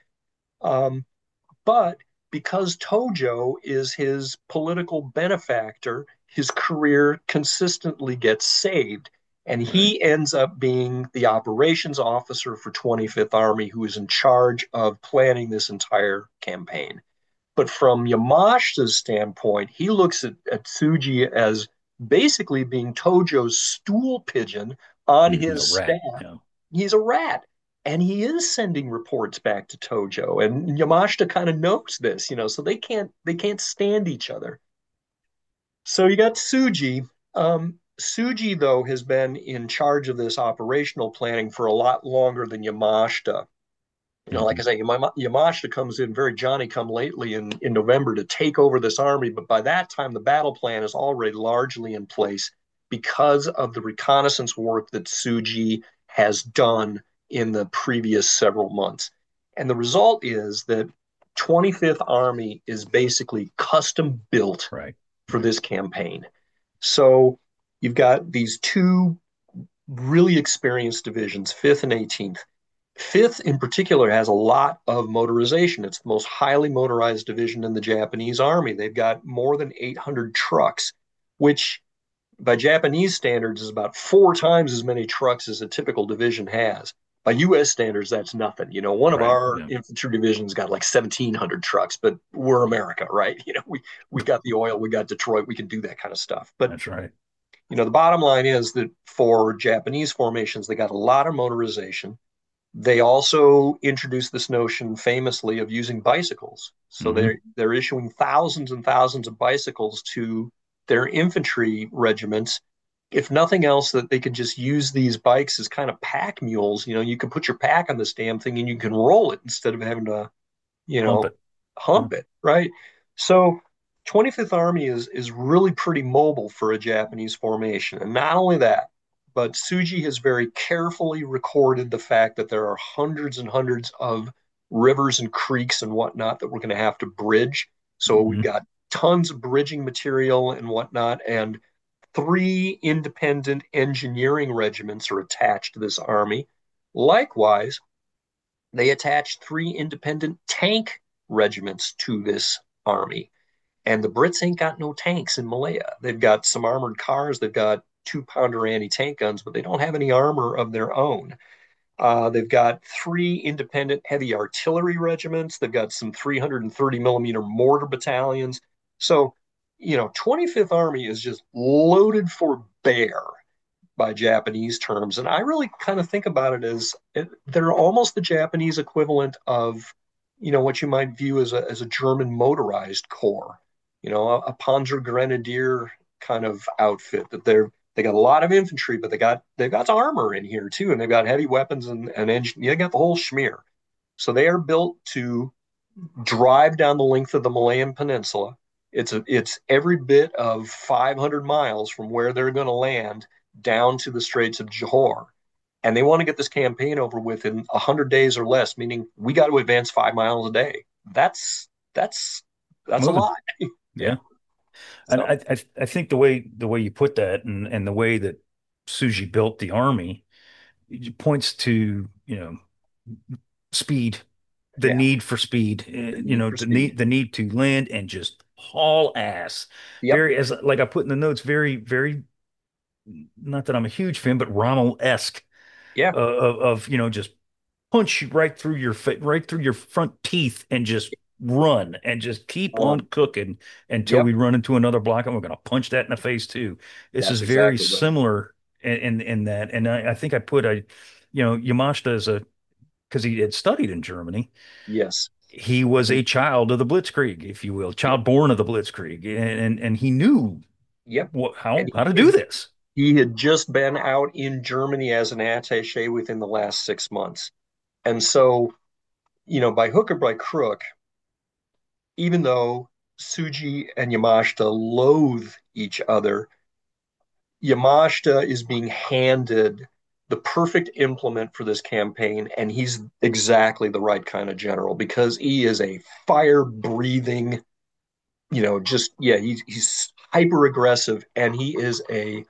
Um, but because Tojo is his political benefactor, his career consistently gets saved. And Right. he ends up being the operations officer for twenty-fifth Army, who is in charge of planning this entire campaign. But from Yamashita's standpoint, he looks at, at Tsuji as basically being Tojo's stool pigeon on Mhm. A his rat. staff. Yeah. He's a rat. And he is sending reports back to Tojo. And Yamashita kind of knows this, you know, so they can't they can't stand each other. So you got Tsuji. Um, Tsuji, though, has been in charge of this operational planning for a lot longer than Yamashita. You know, like I Mhm. say, Yamashita comes in very Johnny come lately in, in November to take over this army, but by that time, the battle plan is already largely in place because of the reconnaissance work that Tsuji has done in the previous several months. And the result is that twenty-fifth Army is basically custom built Right. for Right. this campaign. So you've got these two really experienced divisions, fifth and eighteenth. Fifth, in particular, has a lot of motorization. It's the most highly motorized division in the Japanese army. They've got more than eight hundred trucks, which by Japanese standards is about four times as many trucks as a typical division has. By U S standards, that's nothing. You know, one of Right. our Yeah. infantry divisions got like seventeen hundred trucks, but we're America, right? You know, we we got the oil, we got Detroit, we can do that kind of stuff. But That's right. you know, the bottom line is that for Japanese formations, they got a lot of motorization. They also introduced this notion famously of using bicycles. So they're Hmm. they're issuing thousands and thousands of bicycles to their infantry regiments. If nothing else, that they could just use these bikes as kind of pack mules. You know, you can put your pack on this damn thing and you can roll it instead of having to, you Hump know, it. Yeah. hump it, right? So twenty-fifth Army is is really pretty mobile for a Japanese formation. And not only that, but Tsuji has very carefully recorded the fact that there are hundreds and hundreds of rivers and creeks and whatnot that we're going to have to bridge. So we've Hmm. got tons of bridging material and whatnot, and three independent engineering regiments are attached to this army. Likewise, they attached three independent tank regiments to this army. And the Brits ain't got no tanks in Malaya. They've got some armored cars, they've got two pounder anti tank guns, but they don't have any armor of their own. Uh, they've got three independent heavy artillery regiments. They've got some three hundred thirty millimeter mortar battalions. So you know, twenty-fifth Army is just loaded for bear by Japanese terms. And I really kind of think about it as it, they're almost the Japanese equivalent of, you know, what you might view as a, as a German motorized corps, you know, a, a Panzer Grenadier kind of outfit that they're, they got a lot of infantry, but they got, they've got armor in here too. And they've got heavy weapons and, and engine. You got the whole schmear. So they are built to drive down the length of the Malayan Peninsula. It's a, it's every bit of five hundred miles from where they're going to land down to the Straits of Johor. And they want to get this campaign over with in one hundred days or less, meaning we got to advance five miles a day. That's that's that's a Moving. lot. Yeah. Yeah. And So I, I I think the way the way you put that and and the way that Suji built the army it points to, you know, speed, the yeah, need for speed, the uh, you need know, for the speed. need the need to land and just haul ass. Yep. Very as like I put in the notes, very, very not that I'm a huge fan, but Rommel-esque Yeah. uh, of, of you know, just punch you right through your right through your front teeth and just run and just keep Uh, on cooking until yep. we run into another block and we're going to punch that in the face too. This is That's very exactly right. similar in in, in that, and I, I think I put a, you know, Yamashita as a because he had studied in Germany. Yes. He was a child of the Blitzkrieg, if you will, Yep. child born of the Blitzkrieg, and and, and he knew Yep. what And how how to he do had this. he had just been out in Germany as an attaché within the last six months. And so, you know, by hook or by crook, even though Suji and Yamashita loathe each other, Yamashita is being handed the perfect implement for this campaign, and he's exactly the right kind of general because he is a fire breathing, you know, just yeah, he's he's hyper aggressive and he is a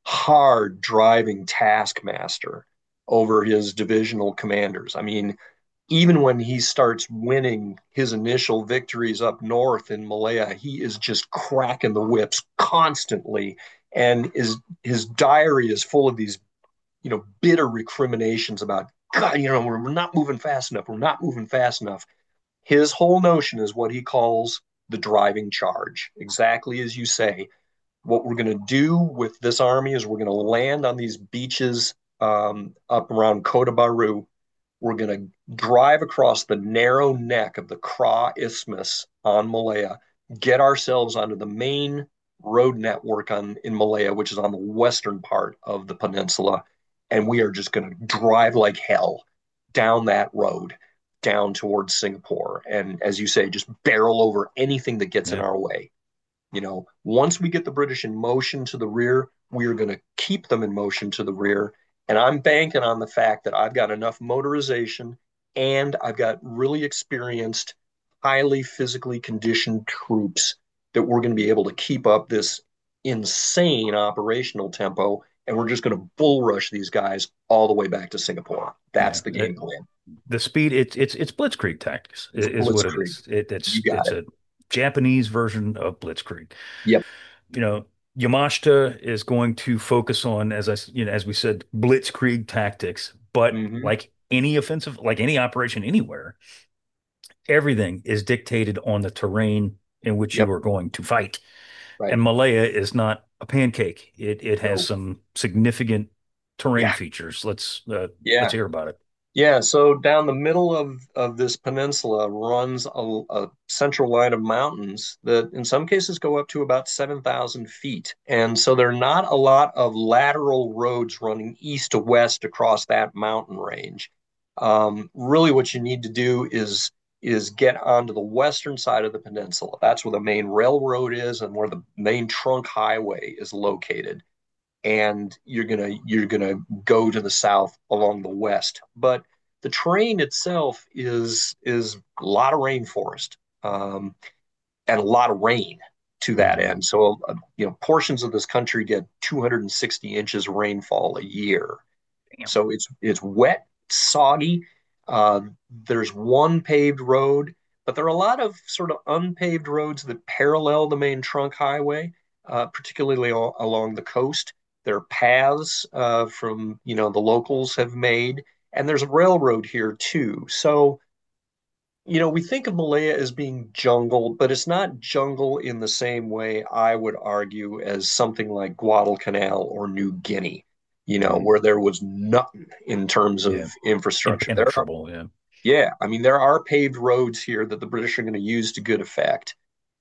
hard driving taskmaster over his divisional commanders. I mean, even when he starts winning his initial victories up north in Malaya, he is just cracking the whips constantly. And his his diary is full of these, you know, bitter recriminations about God, you know, we're, we're not moving fast enough. We're not moving fast enough. His whole notion is what he calls the driving charge, exactly as you say. What we're going to do with this army is we're going to land on these beaches um, up around Kota Baru. We're going to drive across the narrow neck of the Kra Isthmus on Malaya, get ourselves onto the main road network on in Malaya, which is on the western part of the peninsula, and we are just going to drive like hell down that road down towards Singapore, and as you say, just barrel over anything that gets in Yeah. our way. You know, once we get the British in motion to the rear, we are going to keep them in motion to the rear. And I'm banking on the fact that I've got enough motorization and I've got really experienced, highly physically conditioned troops that we're going to be able to keep up this insane operational tempo. And we're just going to bull rush these guys all the way back to Singapore. Yeah. That's the It, game plan. the speed it's it's it's blitzkrieg tactics It's is what it blitzkrieg. is. It, You it's got it's it. a Japanese version of blitzkrieg. Yep. You know, Yamashita is going to focus on, as I you know, as we said, blitzkrieg tactics. But Mm-hmm. like any offensive, like any operation anywhere, everything is dictated on the terrain in which you Yep. are going to fight. Right. And Malaya is not a pancake. It it has No. some significant terrain Yeah. features. Let's uh, let's Yeah. hear about it. Yeah, so down the middle of, of this peninsula runs a, a central line of mountains that in some cases go up to about seven thousand feet. And so there are not a lot of lateral roads running east to west across that mountain range. Um, really, what you need to do is is get onto the western side of the peninsula. That's where the main railroad is and where the main trunk highway is located, and you're gonna you're gonna go to the south along the west. But the terrain itself is is a lot of rainforest um, and a lot of rain to that Mhm. end. So uh, you know, portions of this country get two hundred sixty inches of rainfall a year. Damn. So it's it's wet, soggy. Uh, there's one paved road, but there are a lot of sort of unpaved roads that parallel the main trunk highway, uh, particularly al- along the coast. There are paths uh, from you know the locals have made, and there's a railroad here too. So you know, we think of Malaya as being jungle, but it's not jungle in the same way I would argue as something like Guadalcanal or New Guinea, you know, Mm, where there was nothing in terms yeah, of infrastructure. There are, impenetrable. Yeah. yeah, I mean, there are paved roads here that the British are going to use to good effect.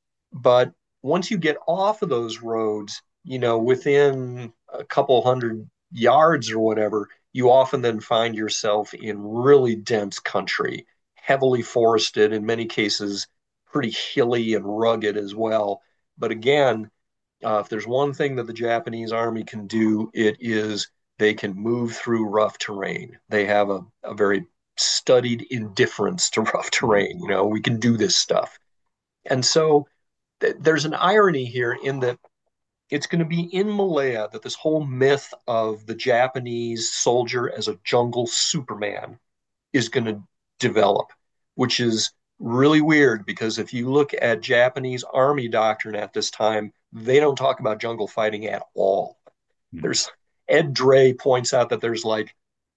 But once you get off of those roads, you know, within a couple hundred yards or whatever, you often then find yourself in really dense country, heavily forested, in many cases, pretty hilly and rugged as well. But again, uh, if there's one thing that the Japanese army can do, it is they can move through rough terrain. They have a, a very studied indifference to rough Mm, terrain. You know, we can do this stuff. And so th- there's an irony here in that it's going to be in Malaya that this whole myth of the Japanese soldier as a jungle Superman is going to develop, which is really weird because if you look at Japanese army doctrine at this time, they don't talk about jungle fighting at all. mm. There's Ed Dre points out that there's like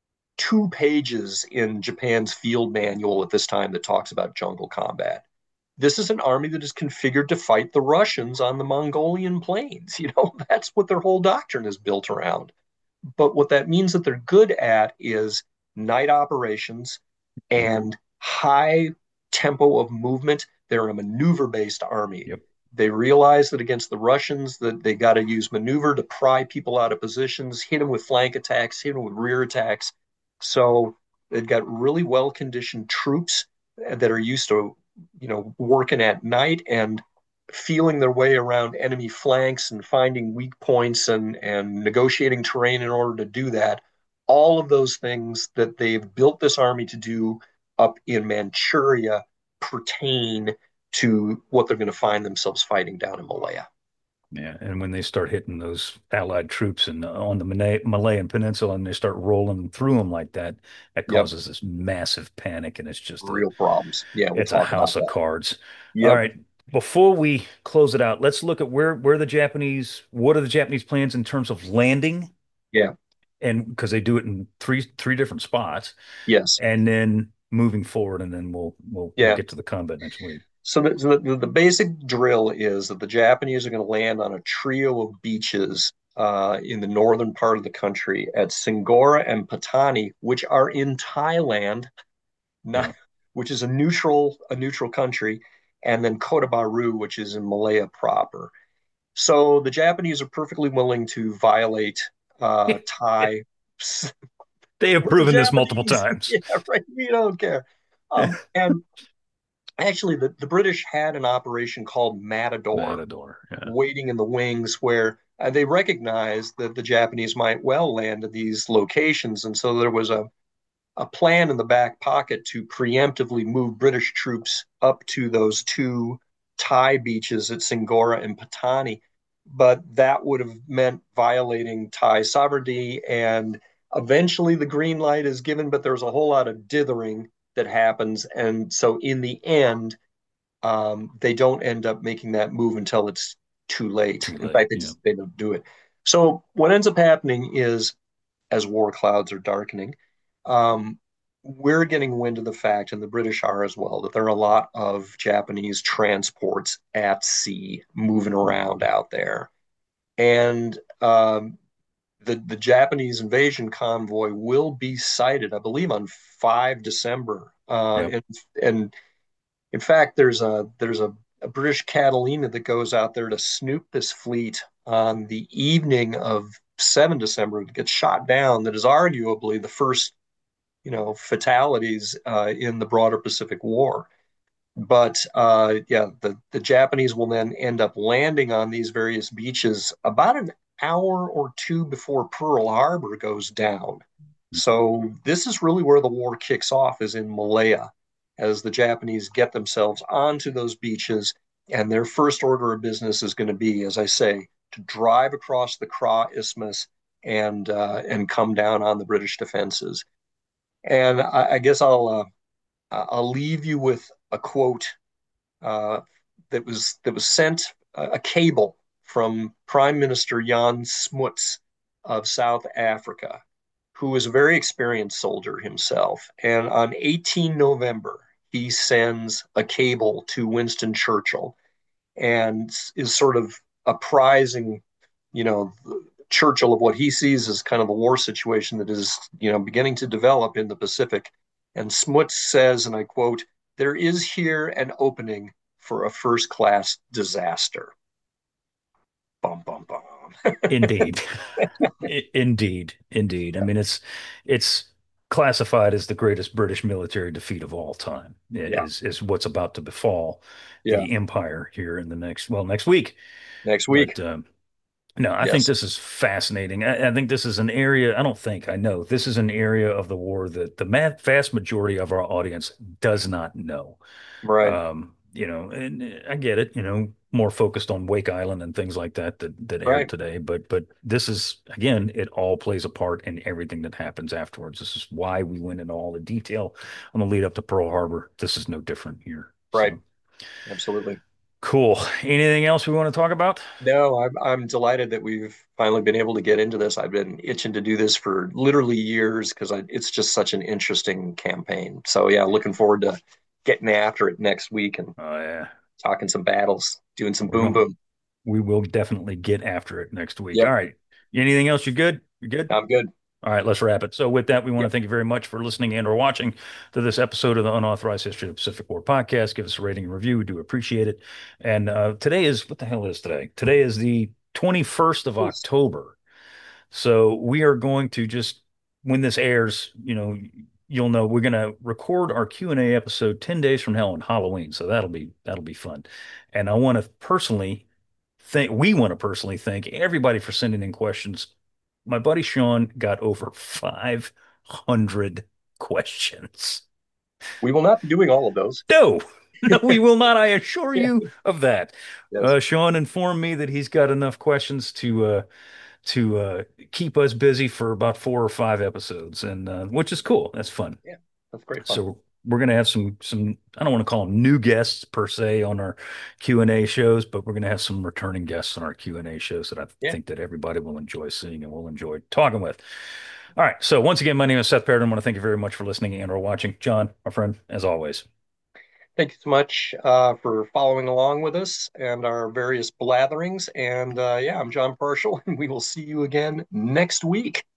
two pages in Japan's field manual at this time that talks about jungle combat. This is an army that is configured to fight the Russians on the Mongolian plains. You know, that's what their whole doctrine is built around. But what that means that they're good at is night operations Yep. and high tempo of movement. They're a maneuver based army. Yep. They realize that against the Russians that they got to use maneuver to pry people out of positions, hit them with flank attacks, hit them with rear attacks. So they've got really well conditioned troops that are used to, you know, working at night and feeling their way around enemy flanks and finding weak points and and negotiating terrain in order to do that. All of those things that they've built this army to do up in Manchuria pertain to what they're going to find themselves fighting down in Malaya. Yeah, and when they start hitting those Allied troops and on the Malay, Malayan Peninsula, and they start rolling through them like that, that Yep, causes this massive panic, and it's just a real problems. Yeah, we'll it's a talk about house of that. cards. All Yep, right, before we close it out, let's look at where where the Japanese, what are the Japanese plans in terms of landing, yeah, and because they do it in three three different spots, yes, and then moving forward, and then we'll we'll we'll yeah. get to the combat next week. So the, so the, the basic drill is that the Japanese are going to land on a trio of beaches uh, in the northern part of the country at Singora and Patani, which are in Thailand, not, Yeah, which is a neutral a neutral country, and then Kota Bharu, which is in Malaya proper. So the Japanese are perfectly willing to violate uh, Thai. they have With the proven this multiple Japanese, times. yeah, right. We don't care. Um, and actually, the, the British had an operation called Matador Matador. Yeah, waiting in the wings where uh, they recognized that the Japanese might well land at these locations. And so there was a, a plan in the back pocket to preemptively move British troops up to those two Thai beaches at Singora and Patani. But that would have meant violating Thai sovereignty. And eventually the green light is given, but there's a whole lot of dithering that happens. And so in the end, um, they don't end up making that move until it's too late. too In late. fact, they Yeah. just they don't do it. So what ends up happening is, as war clouds are darkening, um, we're getting wind of the fact, and the British are as well, that there are a lot of Japanese transports at sea moving around out there, and um, the the Japanese invasion convoy will be sighted, I believe, on five December, uh, Yep. and and in fact, there's a there's a, a British Catalina that goes out there to snoop this fleet on the evening of seventh December. It gets shot down. That is arguably the first, you know, fatalities uh, in the broader Pacific War. But uh, yeah, the the Japanese will then end up landing on these various beaches about an hour or two before Pearl Harbor goes down. So this is really where the war kicks off, is in Malaya, as the Japanese get themselves onto those beaches, and their first order of business is going to be, as I say, to drive across the Kra Isthmus and uh, and come down on the British defenses. And I, I guess I'll uh, I'll leave you with a quote uh, that was that was sent uh, a cable from Prime Minister Jan Smuts of South Africa, who was a very experienced soldier himself. And on eighteenth November, he sends a cable to Winston Churchill and is sort of apprising, you know, Churchill of what he sees as kind of a war situation that is, you know, beginning to develop in the Pacific. And Smuts says, and I quote, "There is here an opening for a first class disaster." Bum, bum, bum. Indeed. I- Indeed. Indeed. I mean, it's it's classified as the greatest British military defeat of all time. It Yeah. is is what's about to befall Yeah. the empire here in the next, well, next week. Next week. But um, no, I think Yes. this is fascinating. I, I think this is an area, I don't think, I know, this is an area of the war that the ma vast majority of our audience does not know. Right. Um, you know, and uh, I get it, you know, more focused on Wake Island and things like that that that aired Right. today. But but this is again, it all plays a part in everything that happens afterwards. This is why we went into all the detail on the lead up to Pearl Harbor. This is no different here. Right. So Absolutely. cool. Anything else we want to talk about? No, I'm I'm delighted that we've finally been able to get into this. I've been itching to do this for literally years because I it's just such an interesting campaign. So yeah, looking forward to getting after it next week and Oh yeah. talking some battles, doing some We're boom going boom. we will definitely get after it next week. All Yep, right. Anything else? You good? You good? I'm good. All right, let's wrap it. So, with that, we want to Yep. thank you very much for listening and or watching to this episode of the Unauthorized History of the Pacific War podcast. Give us a rating and review. We do appreciate it. And uh, today is what the hell is today? Today is the twenty-first of October. So, we are going to just, when this airs, you know, you'll know we're going to record our Q and A episode ten days from now on Halloween. So, that'll be that'll be fun. And I want to personally thank we want to personally thank everybody for sending in questions. My buddy Sean got over five hundred questions. We will not be doing all of those. No, no, we will not. I assure Yeah. you of that. Yes. Uh, Sean informed me that he's got enough questions to uh, to uh, keep us busy for about four or five episodes, and uh, which is cool. That's fun. Yeah. That's great fun. So we're going to have some some I don't want to call them new guests per se on our Q and A shows, but we're going to have some returning guests on our Q and A shows that I Yeah. think that everybody will enjoy seeing and will enjoy talking with. All right. So once again, my name is Seth Paradin. I want to thank you very much for listening and or watching. John, my friend, as always. Thank you so much uh, for following along with us and our various blatherings. And uh, yeah, I'm John Partial, and we will see you again next week.